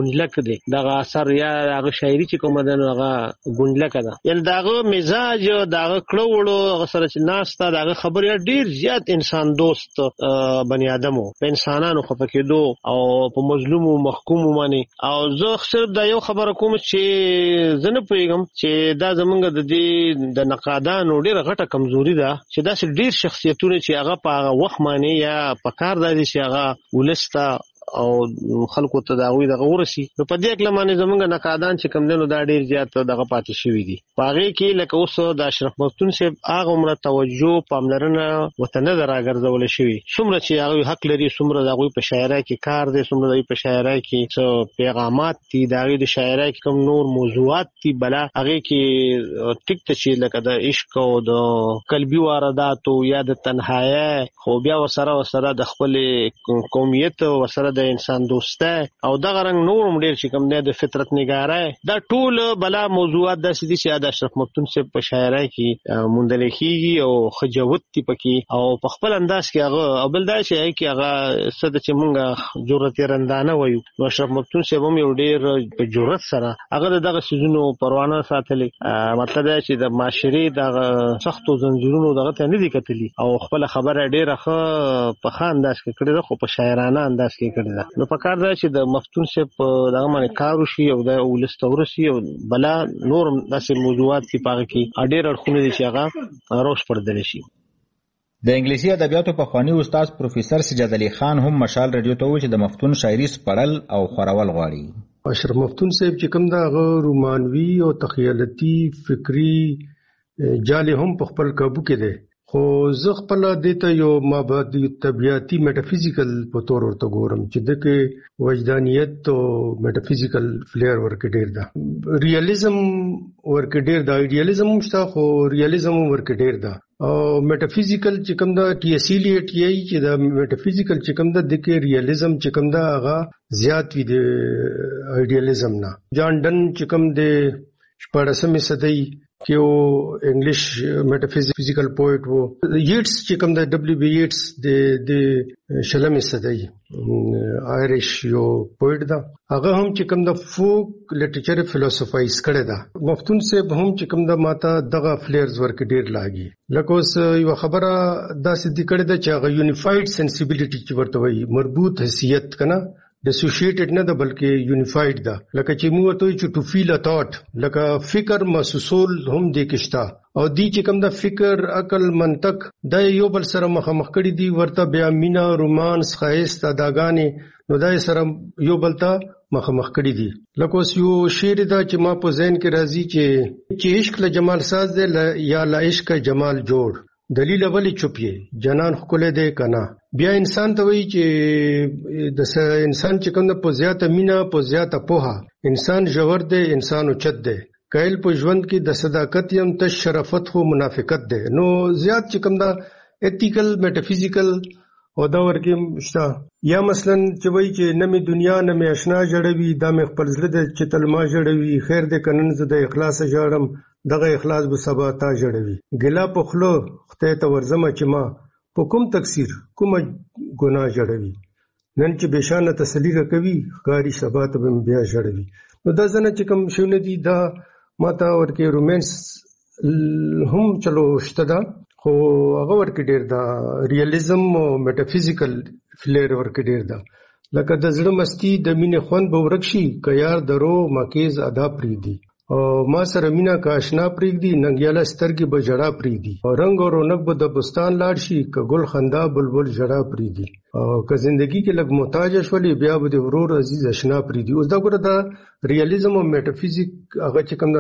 ګونجلک دی دغه اثر یا هغه شاعري چې کومه ده هغه ګونجلک ده یعنی دغه مزاج دغه کړوړو سره چې ناستا دغه خبره ډیر زیات انسان دوست بنی آدمو په انسانانو خفقېدو او په مظلوم او محکوم باندې او زه صرف دا یو خبره کوم چې زنه پېږم چې دا زمونږ د دې د نقادانو ډیره غټه کمزوري ده چې دا ډیر شخصیتونه چې هغه په هغه وخت باندې یا په کار دی چې هغه ولستا او خلکو ته دا وی دغه ورسي نو په دې کې لمانه زمونږ نقادان چې کم دنو دا ډیر زیات دغه پاتې شوی دي پاره کې لکه اوس د اشرف مفتون صاحب هغه عمره توجه پاملرنه وطن نه راګرځول شوی څومره چې هغه حق لري څومره دغه په شاعرۍ کې کار دي څومره د په شاعرۍ کې څو پیغامات دي دغه د شاعرۍ کې کوم نور موضوعات دي بلا هغه کې ټیک ته چې لکه د عشق او د قلبي واردات او یا د تنهایی خو بیا وسره د خپل قومیت وسره د انسان دوسته او دغه رنګ نورم ډیر چې کوم نه د فطرت نگاره دا ټول بلا موضوعات د سدي چې د اشرف مفتون سے په شاعرۍ کې موندل کېږي او خجوت تی پکې او په خپل انداز کې هغه او بل دا شي کې هغه صد چې مونږه جرأت رندانه وایو نو اشرف مفتون سے هم یو ډیر په جرأت سره هغه دغه سيزونو پروانه ساتلې مطلب دا چې د معاشري دغه سختو زنجیرونو دغه ته نه دي کتلی او خپل خبره ډیره په خان انداز کې کړې ده خو په شاعرانه انداز کې کړې نو په کار دا چې د مفتون سے په دغه باندې کار وشي او د ولستورسي او بلا نور داسې موضوعات کې پاره کې ډېر اړخونه دي چې هغه روش پردل شي د انګلیسي ادبیاتو په خواني استاد پروفیسور سجاد علي خان هم مشال رادیو ته ویل چې د مفتون شاعري سپړل او خورول غواړي اشرف مفتون صاحب چې کوم دا رومانوي او تخیلاتي فکری جال هم په خپل قابو کې دی خو زه خپل دته یو مابعدي طبيعتي میټافیزیکل په تور ورته ګورم چې دغه وجدانیت او میټافیزیکل فلیر ورکه ډیر ده ریالیزم ورکه ډیر ده ایډیالیزم مشته خو ریالیزم ورکه ډیر ده او میټافیزیکل چې کوم دا ټي اس ال ټي ای چې دا میټافیزیکل چې کوم دا د ریالیزم چې کوم دا هغه زیات وي د ایډیالیزم نه جان ډن چې کوم د 14مې صدۍ کې او انګلیش میټافیزیکل پوئټ وو یټس چې کوم د دبليو بي یټس د شلمې صدۍ آیریش یو پوئټ دا هغه هم چې کوم د فوک لټریچر فلسفایز کړی دا مفتون صاحب هم چې کوم د ماته دغه فلیرز ورک ډیر لاګي لکه اوس یو خبره داسې د کړی دا چې هغه یونیفاید سنسیبিলিټی چې ورته وایي مربوط حیثیت کنه ډیسوشیټډ نه ده بلکې یونیفاید ده لکه چې موږ ته چې ټو فیل ا ثاټ لکه فکر محسوسول هم د کېشتا او دی چې کوم د فکر عقل منطق د یو بل سره مخامخ کړي دي ورته بیا مینا رومانس خایست اداګانې نو دای سره یو بل ته مخامخ کړي دي لکه اوس یو شعر دا چې ما په ذهن کې راځي چې عشق له جمال ساز دی یا لا عشق جمال جوړ دلیل اولی چوپیه جنان خکله ده کنا بیا انسان ته وی چې د انسان چې کوم په زیاته مینا په زیاته پوها انسان جوړ ده انسان اوچت ده کایل په ژوند کې د صداقت یم ته شرافت خو منافقت ده نو زیات چې کوم دا ایتیکل میټافیزیکل او دا ورکه شته یا مثلا چې وی چې نمې دنیا نمې آشنا جوړوي دا مې خپل زړه د چې تلما جوړوي خیر دې کنن زه د اخلاص جوړم دغه اخلاص به سبا تا جوړوي ګلا په خلو خدای ته ورزم چې ما په کوم تقصیر کوم ګناه جوړوي نن چې بشانه تسلی کوي ښکاری سبا ته بیا جوړوي نو دا ځنه چې کوم شونه دي دا ماته ورکه رومانس هم چلو شته دا خو هغه ورکه ډیر دا ریالیزم او میټافیزیکل فلیر ورکه ډیر دا لکه د زړه مستی د مینې خوند به ورکشي که یار درو مکیز ادا پریدي او ما سره مینا کا آشنا پریږدي ننګیاله سترګې به جړه پریږدي او رنگ او رونق به د بستان لاړ شي که ګل خندا بلبل جړه پریږدي او که زندگی کې لګ محتاج شولې بیا به د ورور عزیز آشنا پریږدي اوس دا ګوره دا ریالیزم او میټافیزیک هغه چې کوم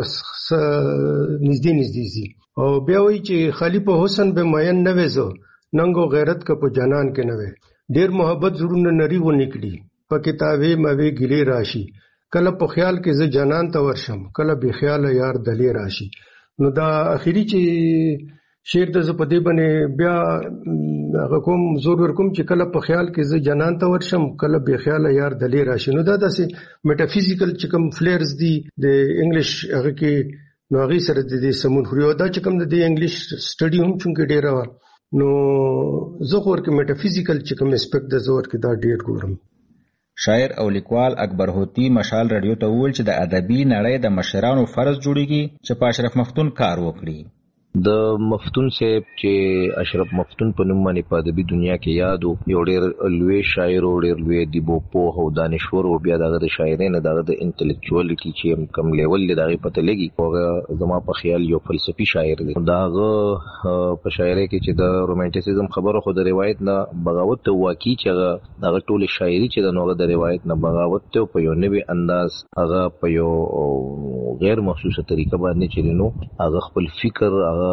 نږدې زی او بیا وایي چې خالی په حسن به ماین نه وېزو ننګ او غیرت کا په جانان کې نه وې ډیر محبت زړونه نری و نکړي په کتابې مې ګلې راشي کله په خیال کې زه جنان ته ورشم کله به خیال یار دلې راشي نو دا اخیری چې شعر د زپدې باندې بیا هغه کوم زور ورکوم چې کله په خیال کې زه جنان ته ورشم کله به خیال یار دلې راشي نو دا داسې میټافیزیکل چې کوم فلیرز دي د انګلیش هغه کې نو هغه سره د سمون خوري او دا چې کوم د انګلیش سټډي هم چونکه ډیر نو زه خور کې میټافیزیکل چې کوم اسپیکټ د زور کې دا ډیر ګورم شاعر او لیکوال اکبر هوتی مشال رادیو ته وویل چې د ادبي نړۍ د مشرانو فرض جوړیږي چې په اشرف مفتون کار وکړي. د مفتون صاحب چې اشرف مفتون په نوم باندې په ادبي دنیا کې یادو یو ډېر لوی شاعر او ډېر لوی ادیب او دانشور او بیا دغه د شاعرانه دغه د انټلیکچوالټي چې کم لیول دغه پته لګي او زما په خیال یو فلسفي شاعر دی. دغه په شاعري کې چې د رومانټیسیزم خبره خو د روایت نه بغاوت ته واقعي چې دغه ټول شاعري چې د نوغه د روایت نه بغاوت ته په یو نوې انداز هغه په یو غیر محسوسه طریقه باندې چلینو هغه خپل فکر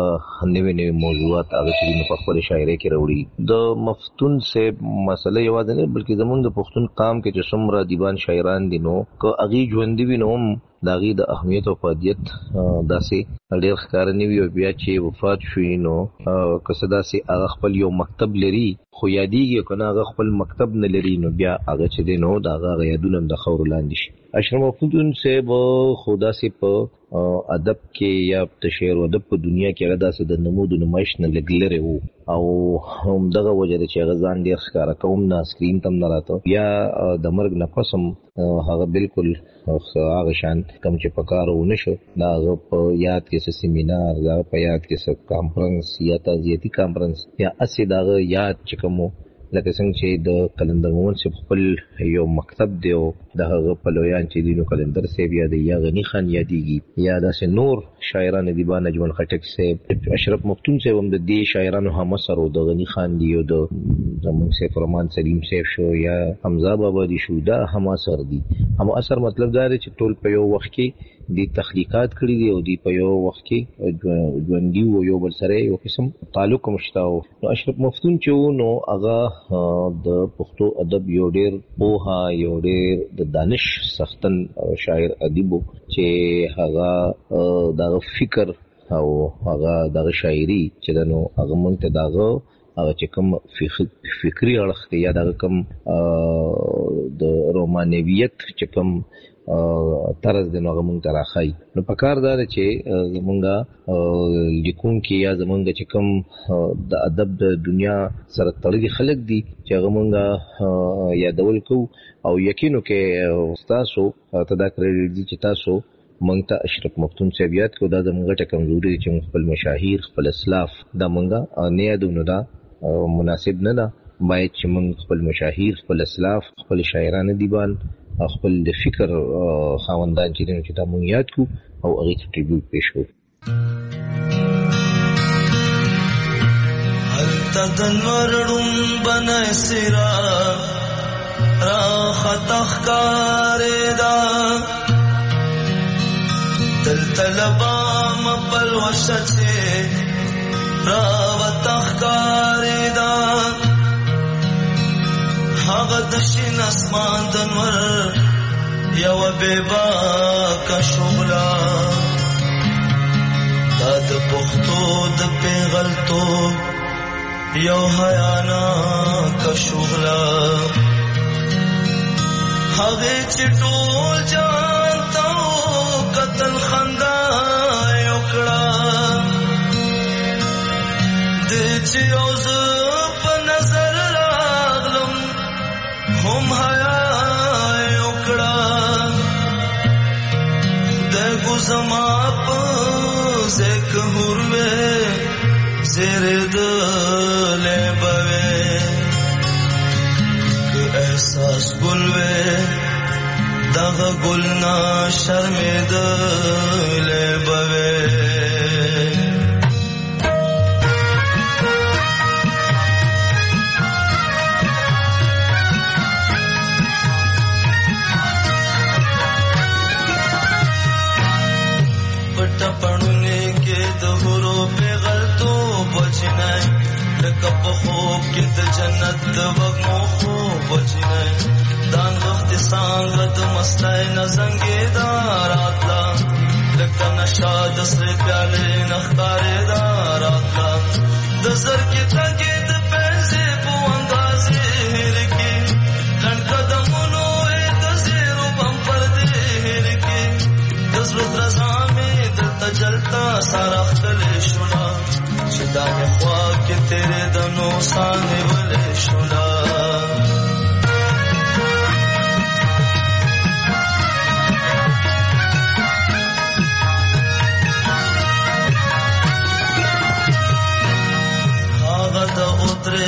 نوې موضوعات هغه چې په خپل شاعري کې راوړي. د مفتون صاحب مسله یو ده نه بلکې زمونږ د پښتون قام کې چې څومره دیوان شاعران دي نو که هغه ژوند دي نو داغي د اهمیت او فادیت داسې ډېر ښکار نه وي او بیا چې وفات شوی نو که داسې هغه خپل یو مکتب لري خو یادېږي کنه هغه خپل مکتب نه لري نو بیا هغه چې دی نو دغه یادونه د خور لاندې شي. اشرف مفتون صاحب خدا سي په ادب کې یا د شعر او ادب په دنیا کې هغه داسې د نمود نمایش نه لګلره وو او هم دغه وجه چې هغه ځان ډیر ښکارا کوم نه سکرین تم نه راته یا د مرګ نه پسم هغه بالکل هغه شان کوم چې پکارو نشو دا په یاد کې سیمینار دا په یاد کې کانفرنس یا تعزیتی کانفرنس یا اسی دا یاد چې کوم لکه څنګه چې د کلندر مومن صاحب خپل یو مکتب دی او دغه په لویان چې دینو کلندر صاحب یا د یا غنی خان یادېږي یا داسې نور شاعران دی با نجم الخټک صاحب اشرف مفتون صاحب هم د دې شاعرانو هم سره د غنی خان دی او د زمون صاحب رحمان سلیم صاحب شو یا حمزه بابا دی شو دا هم اثر دي هم اثر مطلب دا دی چې ټول په یو وخت کې دی تخلیقات کړی دی او دی په یو وخت کې ژوندۍ او یو بل سره یو قسم تعلق مشتاو. نو اشرف مفتون چې نو هغه د پښتو ادب یو ډېر پوها یو ډېر د دانش سختن شاعر ادیب چې هغه دغه فکر او هغه دغه شاعري چې نو هغه مونږ ته دغه هغه چې کوم فکری اړخ یا دغه کوم د رومانویت چې کوم طرز د نوغه مونږ ته راخی نو په کار دا چې زمونږه لیکون کې یا زمونږ چې کوم د ادب د دنیا سره تړلي خلک دي چې هغه مونږه یادول کو او یقینو کې تاسو ته دا کریډټ دي چې تاسو مونږ ته اشرف مفتون صاحب یاد کو دا زمونږه ټکم ضروري چې خپل مشاهیر خپل اسلاف دا مونږه نه یادونه دا مناسب نه ده باید چې مونږ خپل مشاهیر خپل اسلاف خپل شاعران دیوان خپل د فکر خاوندان چې دنه چې دا مونږ یاد کو او هغه ته ټریبیوټ پېښ کو. تدنورړم بنسرا را خطخکاردا دل طلبا مبل وشچه را وتخکاردا هغه د شین اسمان دنور یو بیبا کا شغلا دا د پختو د پیغلتو یو حیانا کا شغلا هغه چټول جانتاو قتل خندا یوکړه د چیوز په نظر راغلم هم حیا یوکړه د ګزما په زک هروه زره د لبوي که احساس ګلوي دغه ګلنا شرمید لبوي پټپړونه کې د هورو په غلطو بچنه لکه په خوب کې د جنت د وګمو خو بچنه دان وخت څنګه د مستای نه زنګې داراتلا لکه نشا د سر پیاله نختارې داراتلا د زر کې تګې د پنځه په اندازې هرکی لن قدمونو د زیرو بم پر دې هرکی د زړه درځامې د تجلتا سره خپل شولا چې دا خوا کې تیرې د نو سانې ولې شولا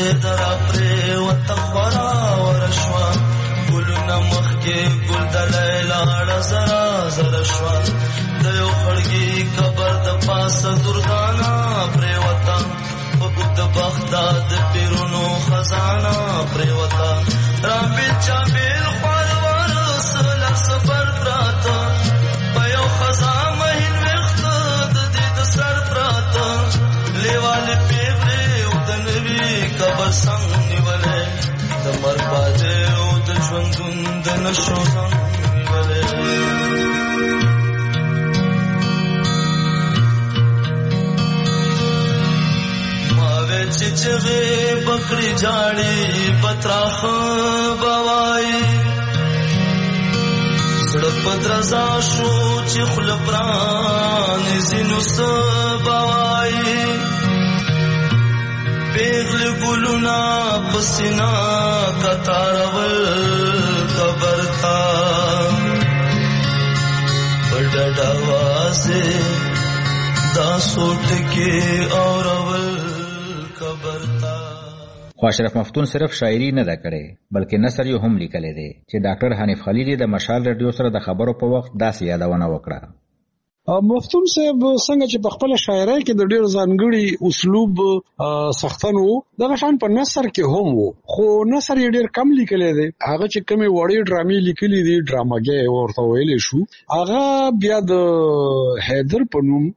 درا پرې وتخورا ورشوا ګلونه مخ کې ګل د لیلا زرا زرا شوا د یو خړګي قبر د پاسه دردانا پرې وتا په د بغداد پیرونو خزانه پرې وتا را بیل چا بیل خوال ورسل صبر پراته په یو خزانه هین وخت د دې د سر پراته لیواله پیغله او د نبی قبر څنګه نیولې د مرپاده او د ژوندون د نشو څنګه نیولې چچغه بکری جاړي پتراخ بوای سړک پدرزا شو چې خل پران زینو سبوای پیغل ګلونا پسینا کتارول کبرتا پډډا واسه دا سوټ کې اورول خو اشرف مفتون صرف شاعري نه ده کړې بلکې نثر یې هم لیکلی دی چې ډاکټر حنیف خلیلی د مشال رادیو سره د خبرو په وخت داسې یادونه وکړه. مفتون صاحب څنګه چې په خپل شاعرۍ کې د ډېر ځانګړي اسلوب سختنو دغه شان په نثر کې هم وو خو نثر یې ډېر کم لیکلی دی. هغه چې کومې وړې ډرامې لیکلي دي ډراماګۍ ورته ویلی شو هغه بیا د حیدر په نوم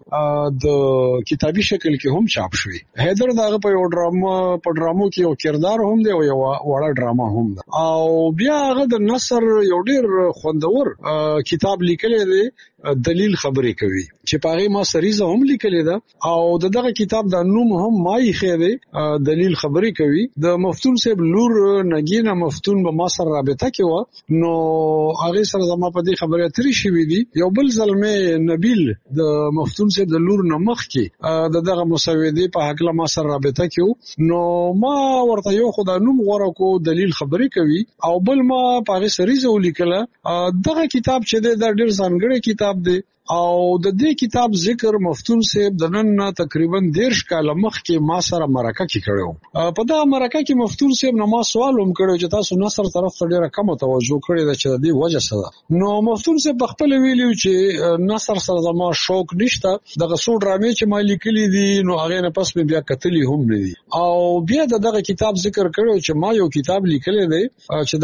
د کتابي شکل کې هم چاپ شوی. حیدر دغه په یو ډرامو کې یو کردار هم دی او یو وړه ډراما هم ده او بیا هغه د نثر یو ډېر خوندور کتاب لیکلی دی دلیل خبرې کوي چې پاره ما سریزه هم لیکلې ده او دغه کتاب د نوم هم ما یې خېده دلیل خبرې کوي. د مفتون صاحب لور نگینا مفتون به ما سره رابطه کې و نو هغه سره زما په دې خبره اترې شوې دي. یو بل زلمه نبیل د مفتون صاحب د لور نمخ کې دغه مسودې په حق له ما سره رابطه کې نو ما ورته یو خدای نوم غوړه کو دلیل خبرې کوي او بل ما پاره سریزه ولیکله. دغه کتاب چې د ډېر ځانګړي کتاب دی او د دې کتاب ذکر مفتون صاحب د نن تقریبا 10 کال مخکې ما سره مرکه کې کړو. په دا مرکه کې مفتون صاحب نو ما سوال هم کړو چې تاسو نثر طرف ته ډیره کم توجه کړی دا چې د دې وجه څه نو مفتون صاحب خپل ویلیو چې نثر سره زما شوق نشته دغه څو ډرامې چې ما لیکلي دي نو هغه نه پس مې بیا کتلی هم نه دي او بیا دغه کتاب ذکر کړو چې ما یو کتاب لیکلی دی چې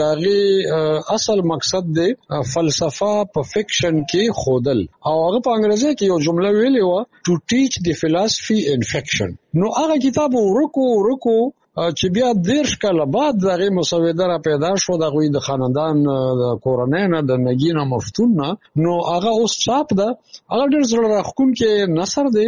دغه اصل مقصد دی فلسفه په فکشن کې خودل او هغه په انګریزي کې یو جمله ویلې و to teach the philosophy in fiction. نو هغه کتاب ورکو چې بیا 10 کال بعد دغه مسوده را پیدا شو د غوی د خاندان د کورنۍ نه د نگینا مفتون نه نو هغه اوس چاپ ده. هغه ډېر زړه راخون کې نثر دی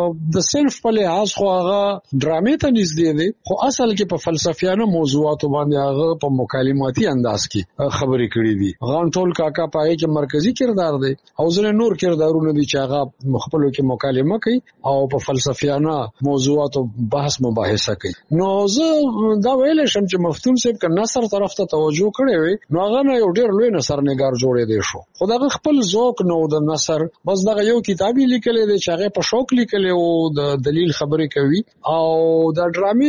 د صنف په لحاظ خو هغه ډرامې ته نږدې دی خو اصل کې په فلسفیانه موضوعات باندې هغه په مکالماتي انداز کې خبرې کړې دي. غان ټول کاکا پای کې مرکزی کردار دی او ځنه نور کردارونه دي چې هغه مخبلو کې مکالمه کوي او په فلسفیانه موضوعات بحث مباحثه کوي. نو زه دا ویل شم چې مفتون صاحب ک نثر طرف ته توجه کړی وي نو هغه نه یو ډېر لوی نثر نگار جوړې دی شو خو دا خپل ذوق نو د نثر بس دا یو کتابي لیکلې دی چې هغه په شوق لیکلې او د دلیل خبرې کوي او د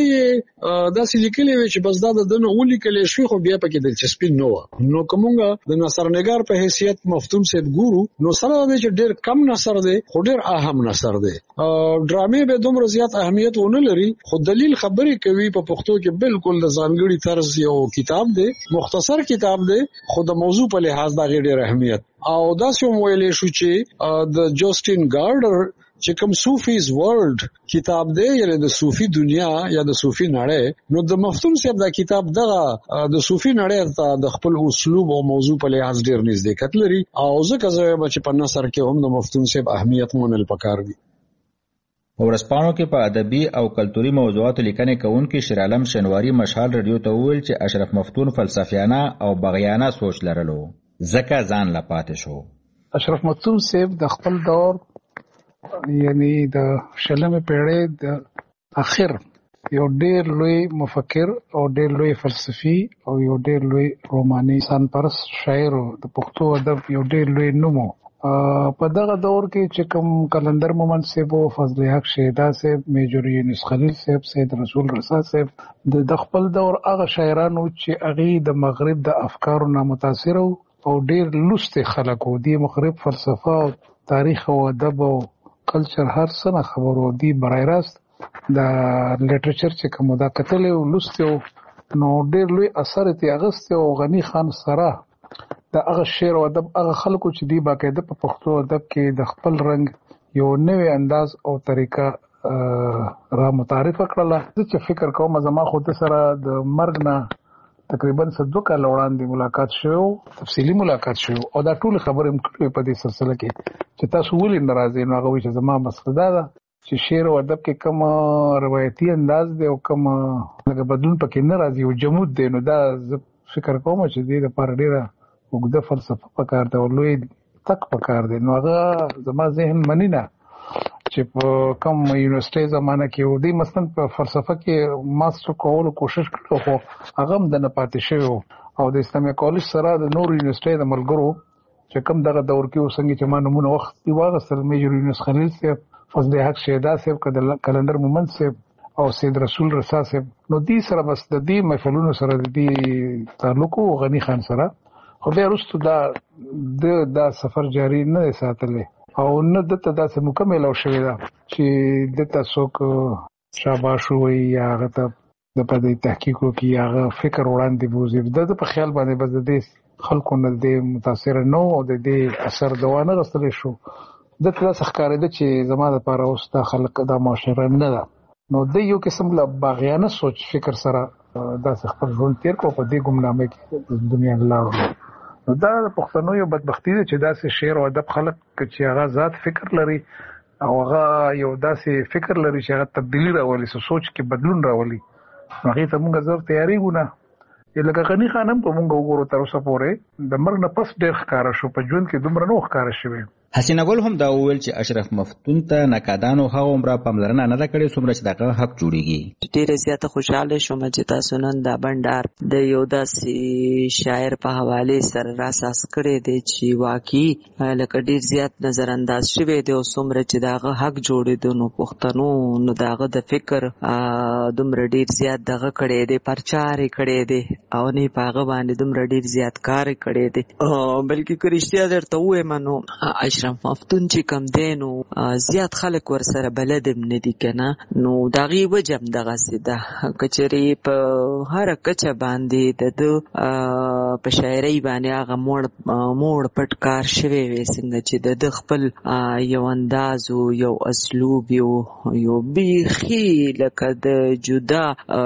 ډرامې داسې لیکلې وي چې بس دا د دنه ولیکلې شو خو بیا پکې دلچسپي نه و نو کومه د نثر نگار په حیثیت مفتون صاحب ګورو نو سره د چې ډېر کم نثر دی خو ډېر اهم نثر دی. ډرامې به دومره زیات اهمیت ونه لري خو دلیل خبرې کوي په پښتو کې بالکل د ځانګړي طرز یو کتاب دی مختصر کتاب دی خو د موضوع په لحاظ دا ډېر اهمیت او دا څه ویلې شو چې د جوستین ګارډر چې کوم صوفیز ورلد کتاب دی یعنی د صوفي دنیا یا د صوفي نړۍ نو د مفتون صاحب دا کتاب دغه د صوفي نړۍ ته د خپل اسلوب او موضوع په لحاظ ډېر نږدېکت لري او ځکه زه چې په نثر کې هم د مفتون صاحب اهمیت مونږ پکار دي. ورسپانو کې په ادبي او کلتوري موضوعاتو لیکنې کوونکي شیر عالم شنواری مشال رادیو ته وویل چې اشرف مفتون فلسفیانه او بغیانه سوچ لرلو ځکه ځان لا پاتې شو. اشرف مفتون صاحب د خپل دور یعنی د شلمه پیړۍ د اخر یو ډېر لوی مفکر او ډېر لوی فلسفي او یو ډېر لوی روماني انسان پرست شاعر د پښتو ادب یو ډېر لوی نوم په دغه دور کې چې کوم کلندر مومند صاحب او فضل حق شهدا صاحب میجر یونس خلیل صاحب سید رسول رسا صاحب د خپل دور هغه شاعرانو چې هغه د مغرب د افکارو نه متاثر او ډیر لوست خلک وو د مغرب فلسفه او تاریخ او ادب او کلچر هر څه نه خبرو دي برای راست د لیټریچر چې کوم دا کتل او لوست نو ډیر لوی اثر تی اغست او غنی خان سره د هغه شعر او ادب هغه خلکو چې دی باقاعده په پښتو ادب کې د خپل رنګ یو نوې انداز او طریقه را متعارف کړله. چې فکر کوم زما خو ته سره د مرګ نه تقریبا 2 کال وړاندې ملاقات شو، تفصیلی ملاقات شو او دا ټول خبرې مکړې په دې سلسله کې چې تاسو ولې ناراضي نو هغه چې زما مسله ده چې شعر او ادب کې کوم روایتي انداز دی او کوم لکه بدلون پکې نه راځي او جمود دی. نو دا فکر کوم چې دې لپاره ډیره وګړه فلسفه پکار دی او لوی تک پکار دی. نو هغه زما ذهن منی نه چې په کوم یونیورسيټي زمانه کې ودی مثلا په فلسفه کې ماستر کولو کوشش کړو خو هغه هم د نه پاتې شو او د اسلامي کالج سره د نور یونیورسيټي د ملګرو چې کوم دغه دور کې وسنګ چې ما نمونه وخت دی واغسل میجر یونس خلیل صاحب فضل حق شهدا صاحب کلندر مومند صاحب او سید رسول رسا صاحب نو دې سره بس د دې محفلونو سره د دې تعلق غنی خان سره خو بیا وروسته دا سفر جاری نه ساتلې او نه دته داسې مکمل او شوی دا چې دته څوک شاباش وي یا هغه ته د پدې تحقیقو کې هغه فکر وړاندې بوزي د په خیال باندې بس د دې خلکو نه د متاثر نو او د دې اثر دوانه رسول شو د تل څخه ده چې زما د لپاره اوس د خلک د معاشره نه ده نو د یو قسم لا باغیانه سوچ فکر سره د خپل ژوند تیر کو په دې ګمنامه کې دنیا الله نو دا پښتنو یو بدبختی ده چې داسې شعر او ادب خلک چې هغه ذات فکر لري او هغه یو داسې فکر لري چې هغه تبدیلی راولي سوچ کې بدلون راولي هغه ته موږ زر تیاری ګونه لکه غنی خانم په موږ وګورو تر اوسه پورې د مرګ نه پس ډېر ښکارا شو په ژوند کې دومره نو ښکارا شوی. حسینه ګل هم دا وویل چې اشرف مفتون ته نقادانو هغه عمره پاملرنه نه ده کړې څومره چې دغه حق جوړیږي. ډېر زیاته خوشاله شوم چې تاسو نن دا بندر د یو داسې شاعر په حواله سره راساس کړی دی چې واقعي لکه ډېر زیات نظر انداز شوی دی او څومره چې دغه حق جوړېدو نو پښتنو نو دغه د فکر دومره ډېر زیات دغه کړی دی پرچار کړی دی او نه پاغه باندې دومره ډېر زیات کار کړی دی بلکې کرشتیا درته وایم نو اشرف مفتون چې کم دی نو زیات خلک ور سره بلدم نه دي کنه نو دغه وجم دغه سیده کچري په هر کچه باندې د په شاعري باندې هغه موړ پټ کار شوی وي څنګه چې د خپل یو انداز او یو اسلوب یو بیخي لکه د جدا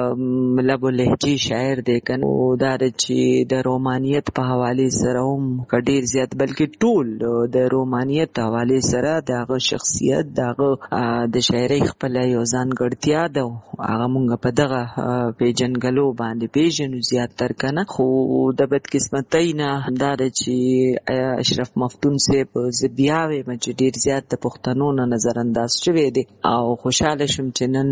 لبو لهجي شاعر دی کنه او دا چې د رومانیت په حواله سره هم کډیر زیات بلکې ټول د رومانیت حواله سره دغه شخصیت دغه د شاعري خپل یو ځانګړتیا ده هغه مونږ په دغه پیجنګلو باندې پیژنو زیات تر کنه خو د بدقسمتۍ نه همدا چې اشرف مفتون صاحب زبیاوي مچ ډیر زیات د پښتنو نه نظر انداز شوی دی او خوشاله شم چې نن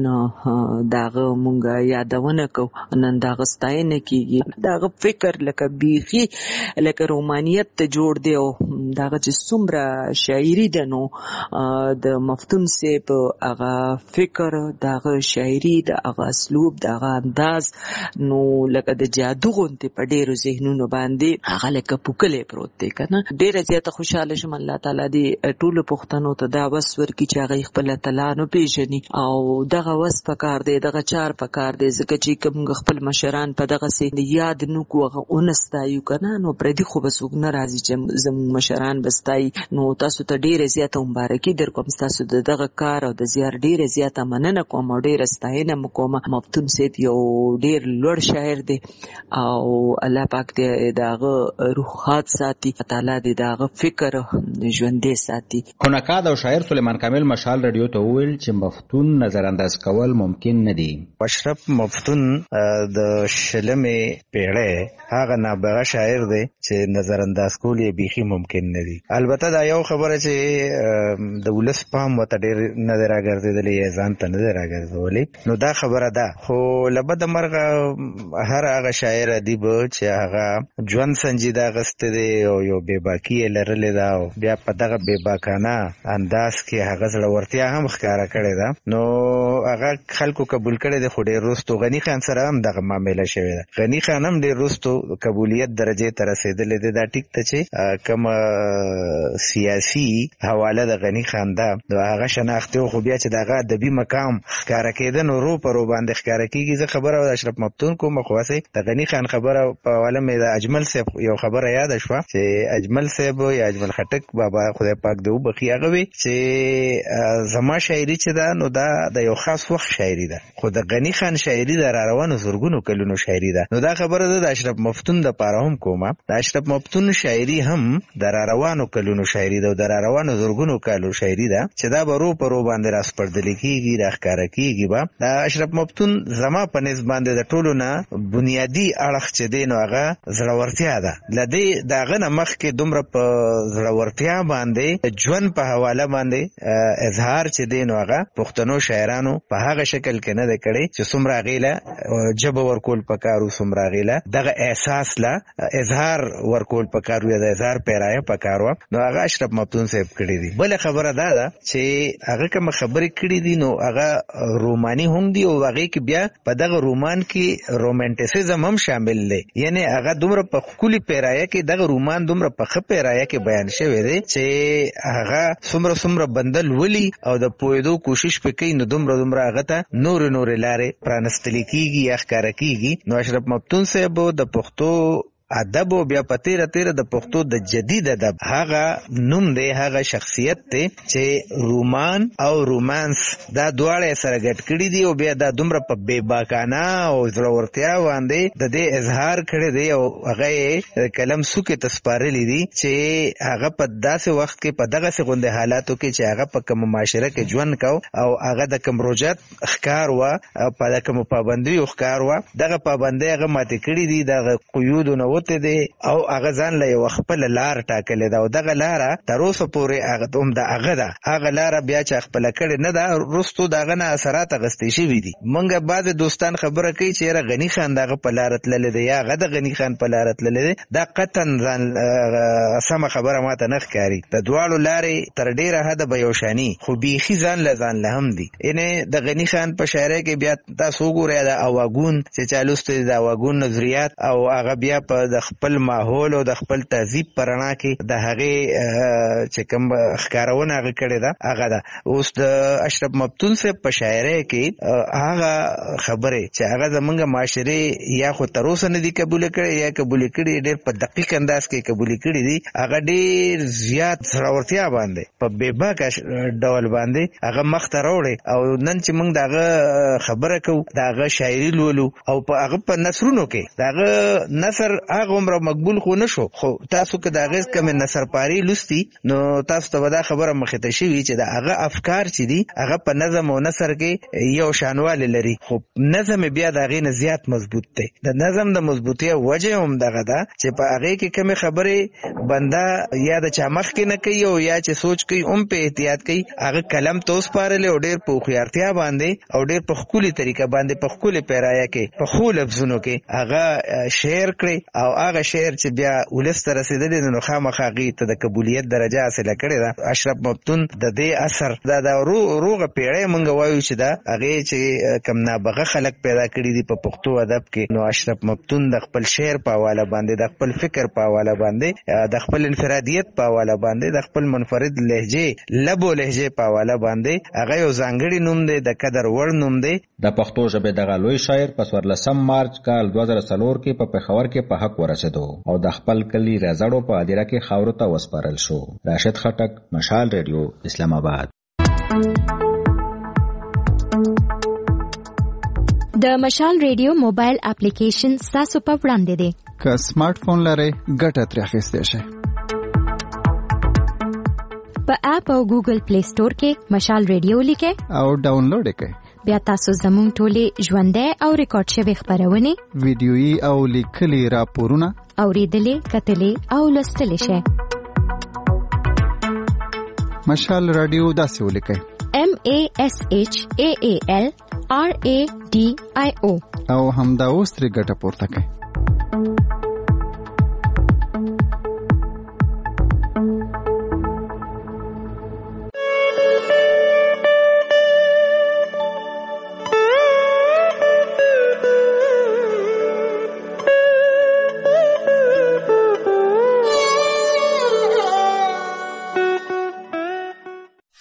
دغه مونږ یادونه کو نن دغه ستاینه کیږي دغه فکر لکه بیخي لکه رومانیت ته جوړ دی او دغه چې څومره شاعری ده نو د مفتون صاحب هغه فکر دغه شاعری دغه اسلوب دغه انداز نو لکه د جادو غونته په ډیرو ذهنونو باندې هغه لکه پوکلې پروت دی کنه ډیره زیاته خوشاله شم الله تعالی دې ټول پښتنو ته دا وسور کی چې هغه خپل تعالی نو پیژني او دغه وس پکار دی دغه چار پکار دی ځکه چې کوم خپل مشران په دغه سي یاد نو کوغه اونستایو کنه نو پردي خو بسوګ نه راځي چې زم مشران بستای نو تاسو ته ډیره زیاته مبارکي در کوم تاسو دغه کار او د زیار ډیره زیاته مننه کوم او ډیره ستاینه کوم مفتون صاحب یو ډیر لوړ شاعر دی او الله پاک دې دغه روحات ساتي تعالی دې دغه فکر ژوندې ساتي. خو نقاد او شاعر سلیمان کامل مشال رادیو ته وویل چې مفتون نظر انداز کول ممکن نه دي. اشرف مفتون د شلمې پیړۍ هغه نابغه شاعر دی چې نظر انداز کول یې بیخي ممکن ممکن نه دي. البته دا یو خبره چې د ولس پام وته ډیر نه راګرځیدلې ځان ته نه راګرځولې، نو دا خبره ده. خو لبد مرغه هر هغه شاعر ادیب چې هغه ژوند سنجیده غسته دی او یو بېباکي لرلې ده او بیا په دغه بېباکانه انداز کې هغه زړورتیا هم ښکاره کړې ده، نو هغه خلکو قبول کړي دي. خو ډېر وروستو غني خان سره هم دغه معامله شوې ده. غني خان هم ډېر وروستو قبولیت درجې ته رسېدلی دی. دا ټیک ته چې کومه سیاسي حواله د غني خان ده نو هغه شناختې خو بیا چې دغه ادبي مقام ښکاره کېده نو رو پر رو باندې ښکاره کېږي. زه خبره د اشرف مفتون کوم، خو واسې د غني خان خبره په حواله مې د اجمل صاحب یو خبره یاده شوه چې اجمل صاحب یا اجمل خټک بابا خدای پاک دې وبخي، هغه وی چې زما شاعري چې ده نو دا د یو خاص وخت شاعري ده، خو د غني خان شاعري د راروانو زرګونو کلونو شاعري ده. نو دا خبره ده د اشرف مفتون د پاره هم کومه. د اشرف مفتون شاعري هم د راروانو کلونو شاعري ده او د راروانو زرګونو کلونو شاعري ده چې دا به رو پر رو باندې راسپړدل کېږي، راښکاره کېږي. به د اشرف مفتون زما په نسبت باندې د ټولو نه بنیادی اړخ چې دی نو هغه زړورتیا ده. لدې داغه نه مخکې دومره په زړورتیا باندې ژوند په حواله باندې اظهار چې دی نو هغه پښتنو شاعرانو په هغه شکل کې نه دی کړی چې څومره هغې له ژبه ورکول پکار و، څومره هغې له دغه احساس له اظهار ورکول پکار و یا د اظهار پیرایه پکار وه، نو هغه اشرف مفتون صاحب کړي دي. بله خبره دا ده چې هغه کومه خبرې کړي دي نو هغه روماني هم دي او هغې کې بیا په دغه رومان کې رومانټیسزم هم شامل دی. یعنی هغه دومره په ښکلي پیرایه کې دغه رومان دومره په ښه پیرایه کې بیان شوی دی چې هغه څومره بنده لولي او د پوهېدو کوشش پې کوي نو دومره هغه ته نورې لارې پرانستلی کېږي یا ښکاره کېږي. نو اشرف مفتون صاحب د پښتو ادب او بیا په تیره د پښتو د جدید ادب هغه نوم دی، هغه شخصیت دی چې رومان او رومانس دا دواړه سره ګډ کړي دي او بیا دا دومره په بېباکانه او زړورتیا باندې د دې اظهار کړی دی او هغه کلم سوکې ته سپارلی دي چې هغه په داسې وخت کې په دغسې غوندې حالاتو کې چې هغه په کومه معاشره کې ژوند کو او هغه د کوم روجت ښکار وه او په کومو پابندیو ښکار وه، دغه پابندۍ هغه ماتې کړي دي، دغه قیودو نه دی او هغه ځان له یو خپل لار ټاکلې ده او دغه لاره تر اوسه پورې هغه هم د هغه ده. هغه لاره بیا چې خپله کړې نه ده، وروستو د هغه نه اثرات اخیستې شوي دي. موږ بعضې دوستان خبره کوي چې یاره غني خان د هغه په لاره تللی دی یا هغه د غني خان په لاره تللی دی. دا قطعا ځان سمه خبره ماته نه ښکاري. د دواړو لارې تر ډېره حده به یو شاني، خو بیخي ځان له هم دي. یعنې د غني خان په شاعرۍ کې بیا تاسو وګورئ د اواګون چې چا لوستی د اواګون نظریات او هغه بیا په د خپل ماحول او د خپل تهذیب په رڼا کې د هغې چې کوم ښکارونه هغه کړې ده هغه ده. اوس د اشرف مفتون صاحب په شاعرۍ کې هغه خبرې چې هغه زمونږ معاشرې یا خو تر اوسه نه دي قبوله کړې یا قبوله کړي ډېر په دقیق انداز کې قبوله کړي دي، هغه ډېر زیات زړورتیا باندې په بېباکه ډول باندې هغه مخ ته راوړی او نن چې موږ د هغه خبره کوو د هغه شاعري لولو او په هغه په نثرونو کې د هغه نثر هغه عمره مقبول خو نشو، خو تاسو که د هغې کومې نثرپاري لوستي نو تاسو ته به دا خبره مخې ته شوي چې د هغه افکار چې دي هغه په نظم او نثر کې یو شانوالی لري، خو نظم بیا د هغې نه زیات مضبوط دی. د نظم د مضبوطۍ وجه هم دغه ده چې په هغې کې کومې خبرې بنده یا د چا مخکې نه کوي او یا چې سوچ کوي هم په احتیاط کوي، هغه قلم ته وسپارلی او ډېر په هوښیارتیا باندې او ډېر په ښکلي طریقه باندې په ښکلې پیرایه کې په ښو لفظونو کې هغه شعر کړی او هغه شعر چې بیا ولس ته رسېدلی نو خامخا هغې ته د قبولیت درجه حاصله کړې ده. اشرف مفتون د دې اثر دا د روغه پیړۍ موږ وایو چې دا هغې چې کم نابغه خلک پیدا کړي دي په پښتو ادب کې، نو اشرف مفتون د خپل شعر په حواله باندې د خپل فکر په حواله باندې د خپل انفرادیت په حواله باندې د خپل منفرد لهجې لبو لهجې په حواله باندې هغه یو ځانګړي نوم دی، د قدر وړ نوم دی. د پښتو ژبې دغه لوی شاعر په 14 مارچ کال 2004 کې په پېښور کې په حق ورسېدو او د خپل کلي رازړو په هدیره کې خاورو ته وسپارل شو. راشد خټک، مشال ریډیو، اسلام آباد. د مشال ریډیو موبایل اپلیکیشن تاسو په وړاندې دی. که سمارټ فون لرئ ګټه ترې اخیستی شئ. په اپ او ګوګل پلی سٹور کې مشال ریډیو لیکئ او ډاونلوډ یې کړئ. بیا تاسو زموږ ټولې ژوندۍ او ریکارډ شوې خپرونې، ویډیويي او لیکلي راپورونه اورېدلې، کتلې او لوستلې شئ. مشال رادیو داسې ولیکئ MASHAAL RADIO او همدا اوس ترې ګټه پورته کړئ.